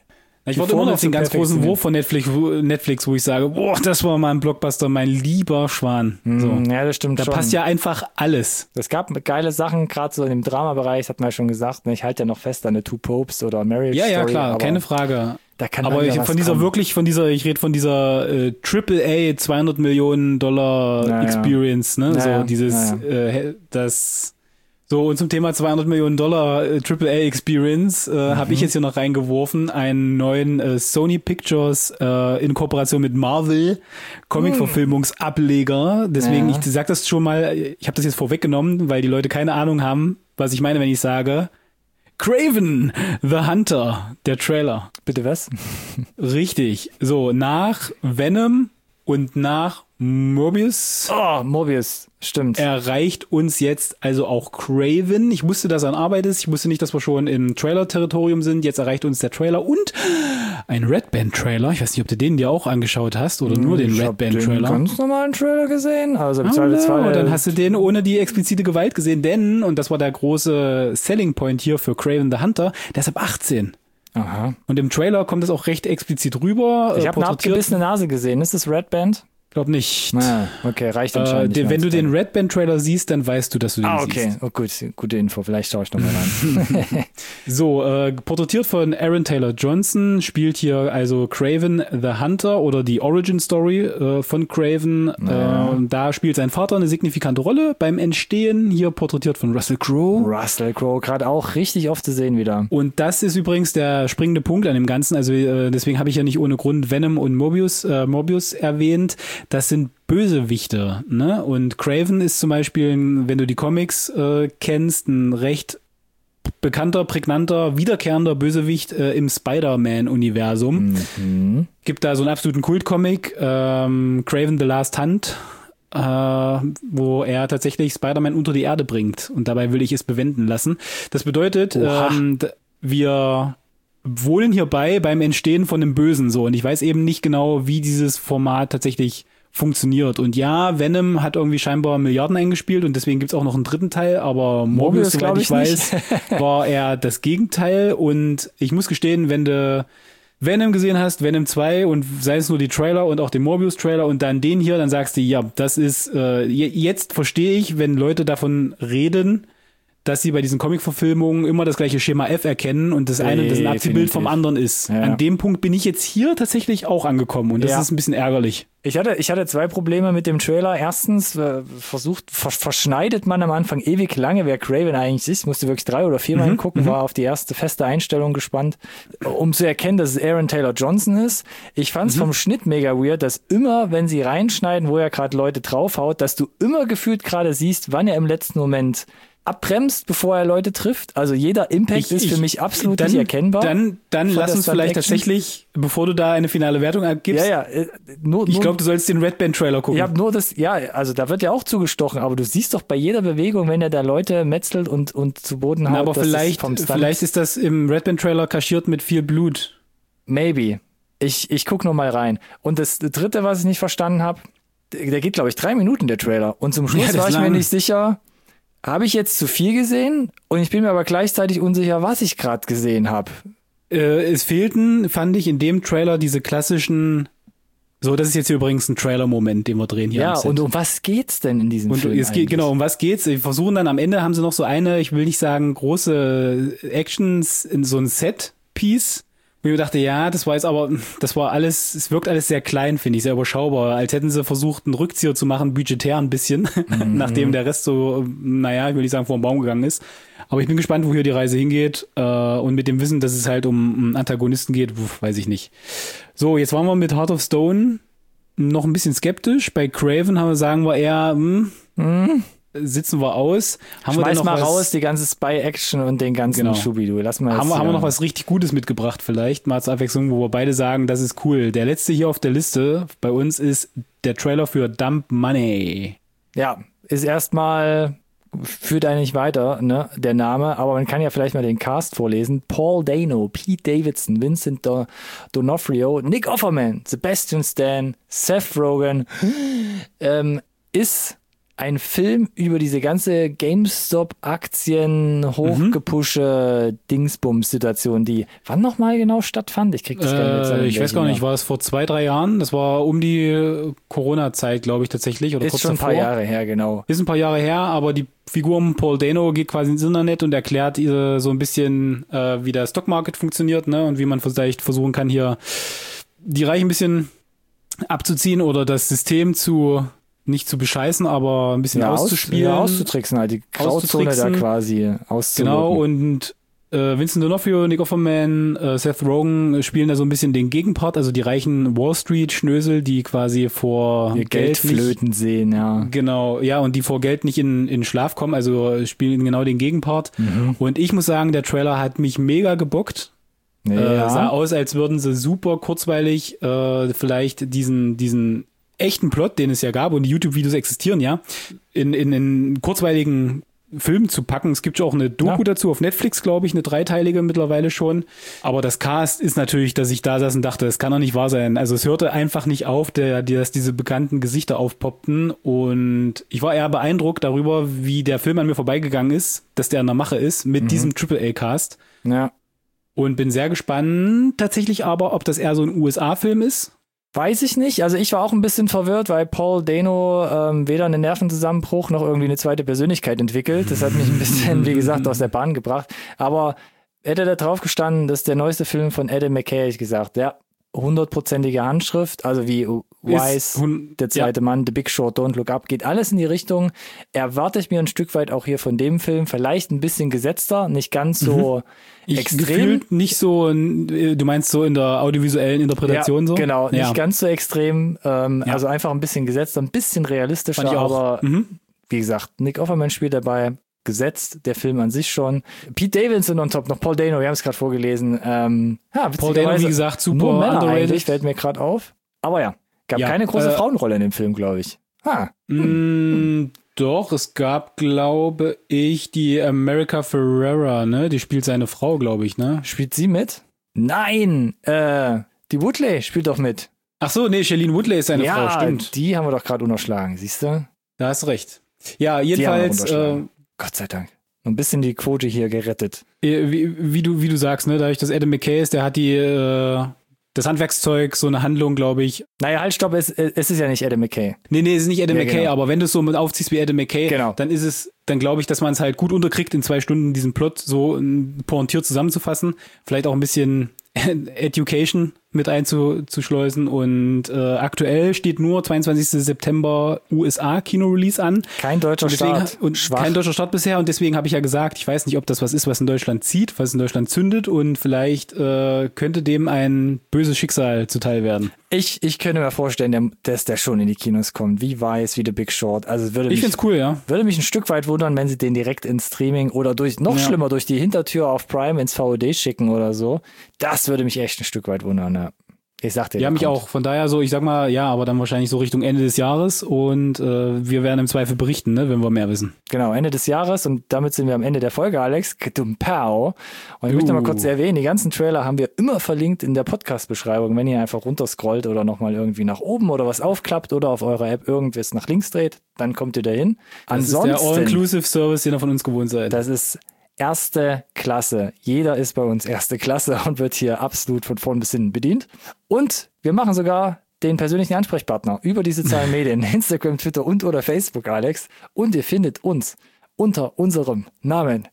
Ich warte immer noch auf den ganz großen Wurf von Netflix, Netflix, wo ich sage, boah, das war mal ein Blockbuster, mein lieber Schwan. So. Ja, das stimmt da schon. Da passt ja einfach alles. Es gab geile Sachen, gerade so in dem Dramabereich, das hat man ja schon gesagt, ne? Ich halte ja noch fest an der Two Popes oder Marriage ja, Story. Ja, ja, klar, keine Frage. Da kann aber ich, von dieser kommen. wirklich, von dieser, ich rede von dieser äh, Triple A zweihundert Millionen Dollar naja. Experience, ne? Naja. So dieses, naja. äh, das, so und zum Thema zweihundert Millionen Dollar äh, Triple A Experience äh, mhm. habe ich jetzt hier noch reingeworfen einen neuen äh, Sony Pictures äh, in Kooperation mit Marvel Comic-Verfilmungsableger. Deswegen, ja. ich sag das schon mal, ich habe das jetzt vorweggenommen, weil die Leute keine Ahnung haben, was ich meine, wenn ich sage Kraven the Hunter, der Trailer. Bitte was? Richtig. So, nach Venom und nach Morbius. Oh, Morbius, stimmt. Erreicht uns jetzt also auch Kraven. Ich wusste, dass er an Arbeit ist. Ich wusste nicht, dass wir schon im Trailer-Territorium sind. Jetzt erreicht uns der Trailer und ein Red Band-Trailer. Ich weiß nicht, ob du den dir auch angeschaut hast oder nur den ich Red Band-Trailer. Ich habe den ganz normalen Trailer gesehen. Also im oh, Zweifelsfall. No. Dann hast du den ohne die explizite Gewalt gesehen, denn, und das war der große Selling Point hier für Kraven the Hunter, der ist ab achtzehn. Aha. Und im Trailer kommt das auch recht explizit rüber. Ich habe eine abgebissene Nase gesehen. Ist das Red Band? Glaub nicht. Ah, okay, reicht anscheinend äh, nicht. Wenn du den Red Band Trailer siehst, dann weißt du, dass du den ah, okay. siehst. Oh, gut, gute Info. Vielleicht schaue ich nochmal rein. So, äh, porträtiert von Aaron Taylor Johnson, spielt hier also Kraven the Hunter oder die Origin Story äh, von Kraven. Ja. Äh, und da spielt sein Vater eine signifikante Rolle beim Entstehen. Hier porträtiert von Russell Crowe. Russell Crowe, gerade auch richtig oft zu sehen wieder. Und das ist übrigens der springende Punkt an dem Ganzen. Also äh, deswegen habe ich ja nicht ohne Grund Venom und Morbius, äh, Morbius erwähnt. Das sind Bösewichte, ne? Und Kraven ist zum Beispiel, wenn du die Comics äh, kennst, ein recht bekannter, prägnanter, wiederkehrender Bösewicht äh, im Spider-Man-Universum. Mhm. Gibt da so einen absoluten Kult-Comic, ähm, Kraven the Last Hunt, äh, wo er tatsächlich Spider-Man unter die Erde bringt. Und dabei will ich es bewenden lassen. Das bedeutet, ähm, wir wohnen hierbei beim Entstehen von dem Bösen so. Und ich weiß eben nicht genau, wie dieses Format tatsächlich funktioniert. Und ja, Venom hat irgendwie scheinbar Milliarden eingespielt und deswegen gibt's auch noch einen dritten Teil, aber Morbius, soweit ich, ich weiß, war eher das Gegenteil. Und ich muss gestehen, wenn du Venom gesehen hast, Venom zwei und sei es nur die Trailer und auch den Morbius-Trailer und dann den hier, dann sagst du, ja, das ist, äh, jetzt verstehe ich, wenn Leute davon reden, dass sie bei diesen Comic-Verfilmungen immer das gleiche Schema F erkennen und das eine das ein Abziehbild vom anderen ist. Ja. An dem Punkt bin ich jetzt hier tatsächlich auch angekommen und das ja. ist ein bisschen ärgerlich. Ich hatte, ich hatte zwei Probleme mit dem Trailer. Erstens, äh, versucht, ver- verschneidet man am Anfang ewig lange, wer Kraven eigentlich ist. Ich musste wirklich drei oder viermal mhm. hingucken, war auf die erste feste Einstellung gespannt, um zu erkennen, dass es Aaron Taylor Johnson ist. Ich fand es mhm. vom Schnitt mega weird, dass immer, wenn sie reinschneiden, wo er gerade Leute draufhaut, dass du immer gefühlt gerade siehst, wann er im letzten Moment abbremst, bevor er Leute trifft. Also jeder Impact ich, ist ich, für mich absolut dann, nicht erkennbar. Dann, dann lass uns vielleicht Action. tatsächlich, bevor du da eine finale Wertung abgibst, ja, ja, nur, ich glaube, du sollst den Red Band Trailer gucken. Ich habe nur das, ja, also da wird ja auch zugestochen, aber du siehst doch bei jeder Bewegung, wenn er da Leute metzelt und, und zu Boden haut. Na, aber vielleicht, ist vielleicht ist das im Red Band Trailer kaschiert mit viel Blut. Maybe. Ich, ich guck noch mal rein. Und das dritte, was ich nicht verstanden habe, der geht, glaube ich, drei Minuten, der Trailer. Und zum Schluss ja, war ich lang. mir nicht sicher, habe ich jetzt zu viel gesehen? Und ich bin mir aber gleichzeitig unsicher, was ich gerade gesehen habe. Äh, es fehlten, fand ich, in dem Trailer diese klassischen, so, das ist jetzt hier übrigens ein Trailer-Moment, den wir drehen hier. Ja, und um was geht's denn in diesem und Film es geht, genau, um was geht's? Wir versuchen dann, am Ende haben sie noch so eine, ich will nicht sagen, große Actions in so ein Set-Piece, Und ich mir dachte, ja, das war jetzt aber, das war alles, es wirkt alles sehr klein, finde ich, sehr überschaubar. Als hätten sie versucht, einen Rückzieher zu machen, budgetär ein bisschen, mhm. nachdem der Rest so, naja, ich will nicht sagen, vor den Baum gegangen ist. Aber ich bin gespannt, wo hier die Reise hingeht. Äh, und mit dem Wissen, dass es halt um, um Antagonisten geht, pf, weiß ich nicht. So, jetzt waren wir mit Heart of Stone noch ein bisschen skeptisch. Bei Craven haben wir, sagen wir eher, hm, mhm. sitzen wir aus. Haben Schmeiß wir noch mal was, raus die ganze Spy-Action und den ganzen genau. Schubidu. Lass mal haben, jetzt, wir, haben wir ja. noch was richtig Gutes mitgebracht vielleicht, mal zur Abwechslung, wo wir beide sagen, das ist cool. Der letzte hier auf der Liste bei uns ist der Trailer für Dump Money. Ja, ist erstmal, führt eigentlich weiter, ne, der Name, aber man kann ja vielleicht mal den Cast vorlesen. Paul Dano, Pete Davidson, Vincent Do- D'Onofrio, Nick Offerman, Sebastian Stan, Seth Rogen, ähm, ist ein Film über diese ganze GameStop-Aktien, hochgepusche Dingsbums-Situation, die wann nochmal genau stattfand? Ich krieg das gar nicht äh, Ich weiß gar nicht, war es vor zwei, drei Jahren? Das war um die Corona-Zeit, glaube ich, tatsächlich. Oder ist kurz schon davor. ein paar Jahre her, genau. Ist ein paar Jahre her, aber die Figur Paul Dano geht quasi ins Internet und erklärt ihr so ein bisschen, äh, wie der Stockmarket funktioniert, ne, und wie man vielleicht versuchen kann, hier die Reichen ein bisschen abzuziehen oder das System zu nicht zu bescheißen, aber ein bisschen ja, auszuspielen. Aus, ja, auszutricksen, halt die Grauzone da quasi auszuloten. Genau, und äh, Vincent D'Onofrio, Nick Offerman, äh, Seth Rogen spielen da so ein bisschen den Gegenpart, also die reichen Wall Street-Schnösel, die quasi vor Ihr Geld Geldflöten nicht, sehen, ja. Genau, ja, und die vor Geld nicht in, in Schlaf kommen, also spielen genau den Gegenpart. Mhm. Und ich muss sagen, der Trailer hat mich mega gebockt. Ja. Äh, sah aus, als würden sie super kurzweilig äh, vielleicht diesen diesen echten Plot, den es ja gab und die YouTube-Videos existieren ja, in in einen kurzweiligen Film zu packen. Es gibt ja auch eine Doku ja. dazu auf Netflix, glaube ich, eine dreiteilige mittlerweile schon. Aber das Cast ist natürlich, dass ich da saß und dachte, das kann doch nicht wahr sein. Also es hörte einfach nicht auf, der, dass diese bekannten Gesichter aufpoppten. Und ich war eher beeindruckt darüber, wie der Film an mir vorbeigegangen ist, dass der in der Mache ist mit mhm. diesem Triple A Cast. Ja. Und bin sehr gespannt tatsächlich aber, ob das eher so ein U S A-Film ist. Weiß ich nicht. Also ich war auch ein bisschen verwirrt, weil Paul Dano ähm, weder einen Nervenzusammenbruch noch irgendwie eine zweite Persönlichkeit entwickelt. Das hat mich ein bisschen, wie gesagt, aus der Bahn gebracht. Aber hätte da drauf gestanden, das ist der neueste Film von Adam McKay, hätte ich gesagt. Ja, hundertprozentige Handschrift, also wie Wise, der zweite ja. Mann, The Big Short, Don't Look Up, geht alles in die Richtung. Erwarte ich mir ein Stück weit auch hier von dem Film, vielleicht ein bisschen gesetzter, nicht ganz so mhm. ich extrem. Gefühlt nicht so, du meinst so in der audiovisuellen Interpretation ja, so? Genau, ja. nicht ganz so extrem, ähm, ja. also einfach ein bisschen gesetzter, ein bisschen realistischer, aber mhm. wie gesagt, Nick Offerman spielt dabei, gesetzt, der Film an sich schon. Pete Davidson on top, noch Paul Dano, wir haben es gerade vorgelesen. Ähm, ja, Paul Dano, wie gesagt, super nur Männer underrated. Eigentlich, fällt mir gerade auf. Aber ja, gab ja, keine große äh, Frauenrolle in dem Film, glaube ich. Ha. Hm. Mm, doch, es gab, glaube ich, die America Ferrera, ne? Die spielt seine Frau, glaube ich, ne? Spielt sie mit? Nein, äh, die Woodley spielt doch mit. Ach so, nee, Shailene Woodley ist seine ja, Frau, stimmt. Die haben wir doch gerade unterschlagen, siehst du? Da hast recht. Ja, jedenfalls. Äh, Gott sei Dank. Ein bisschen die Quote hier gerettet. Wie, wie du, wie du sagst, ne, dadurch, dass Adam McKay ist, der hat die, äh, das Handwerkszeug, so eine Handlung, glaube ich. Naja, halt, stopp, es, es ist ja nicht Adam McKay. Nee, nee, es ist nicht Adam ja, McKay, genau. aber wenn du es so mit aufziehst wie Adam McKay, genau. dann ist es, dann glaube ich, dass man es halt gut unterkriegt, in zwei Stunden diesen Plot so pointiert zusammenzufassen. Vielleicht auch ein bisschen Education mit einzuschleusen und äh, aktuell steht nur zweiundzwanzigsten September U S A Kino-Release an. Kein deutscher und deswegen, Start. Und Schwach. Kein deutscher Start bisher und deswegen habe ich ja gesagt, ich weiß nicht, ob das was ist, was in Deutschland zieht, was in Deutschland zündet und vielleicht äh, könnte dem ein böses Schicksal zuteil werden. Ich, ich könnte mir vorstellen, dass der schon in die Kinos kommt, wie Weiß, wie The Big Short. Also würde ich mich, find's cool, ja. Würde mich ein Stück weit wundern, wenn sie den direkt ins Streaming oder durch, noch ja. schlimmer, durch die Hintertür auf Prime ins V O D schicken oder so. Das würde mich echt ein Stück weit wundern, ja. Ich sagte ja, mich kommt. auch. Von daher so, ich sag mal, ja, aber dann wahrscheinlich so Richtung Ende des Jahres und äh, wir werden im Zweifel berichten, ne, wenn wir mehr wissen. Genau, Ende des Jahres und damit sind wir am Ende der Folge, Alex. Pow. Und ich uh. möchte mal kurz erwähnen, die ganzen Trailer haben wir immer verlinkt in der Podcast-Beschreibung, wenn ihr einfach runterscrollt oder nochmal irgendwie nach oben oder was aufklappt oder auf eurer App irgendwas nach links dreht, dann kommt ihr dahin. Das Ansonsten, ist der All-Inclusive-Service, den ihr von uns gewohnt seid. Das ist erste Klasse. Jeder ist bei uns erste Klasse und wird hier absolut von vorn bis hinten bedient. Und wir machen sogar den persönlichen Ansprechpartner über die sozialen Medien, Instagram, Twitter und oder Facebook, Alex. Und ihr findet uns unter unserem Namen.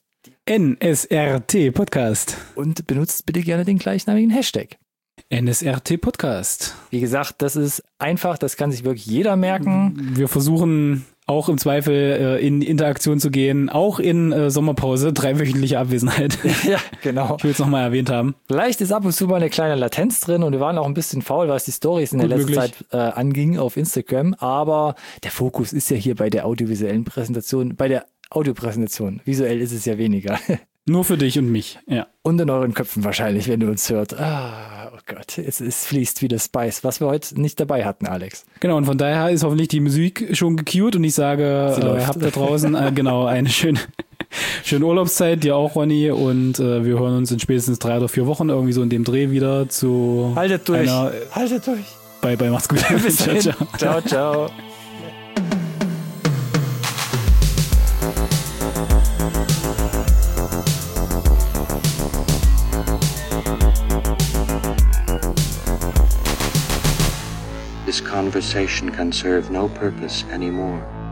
N S R T Podcast. Und benutzt bitte gerne den gleichnamigen Hashtag. N S R T Podcast. Wie gesagt, das ist einfach, das kann sich wirklich jeder merken. Wir versuchen auch im Zweifel äh, in Interaktion zu gehen, auch in äh, Sommerpause, dreiwöchentliche Abwesenheit. Ja, genau. Ich will es nochmal erwähnt haben. Vielleicht ist ab und zu mal eine kleine Latenz drin und wir waren auch ein bisschen faul, was die Storys in Gut der letzten möglich. Zeit äh, anging auf Instagram. Aber der Fokus ist ja hier bei der audiovisuellen Präsentation, bei der Audiopräsentation. Visuell ist es ja weniger. Nur für dich und mich, ja. Und in euren Köpfen wahrscheinlich, wenn ihr uns hört. Ah, oh Gott, es, es fließt wie das Spice, was wir heute nicht dabei hatten, Alex. Genau, und von daher ist hoffentlich die Musik schon gecued und ich sage, Sie äh, läuft. habt da draußen äh, genau eine schöne, schöne Urlaubszeit, dir auch, Ronny, und äh, wir hören uns in spätestens drei oder vier Wochen irgendwie so in dem Dreh wieder zu Haltet durch, einer, haltet durch. Bye, bye, macht's gut. Bis Ciao, dahin. ciao. Ciao, ciao. This conversation can serve no purpose anymore.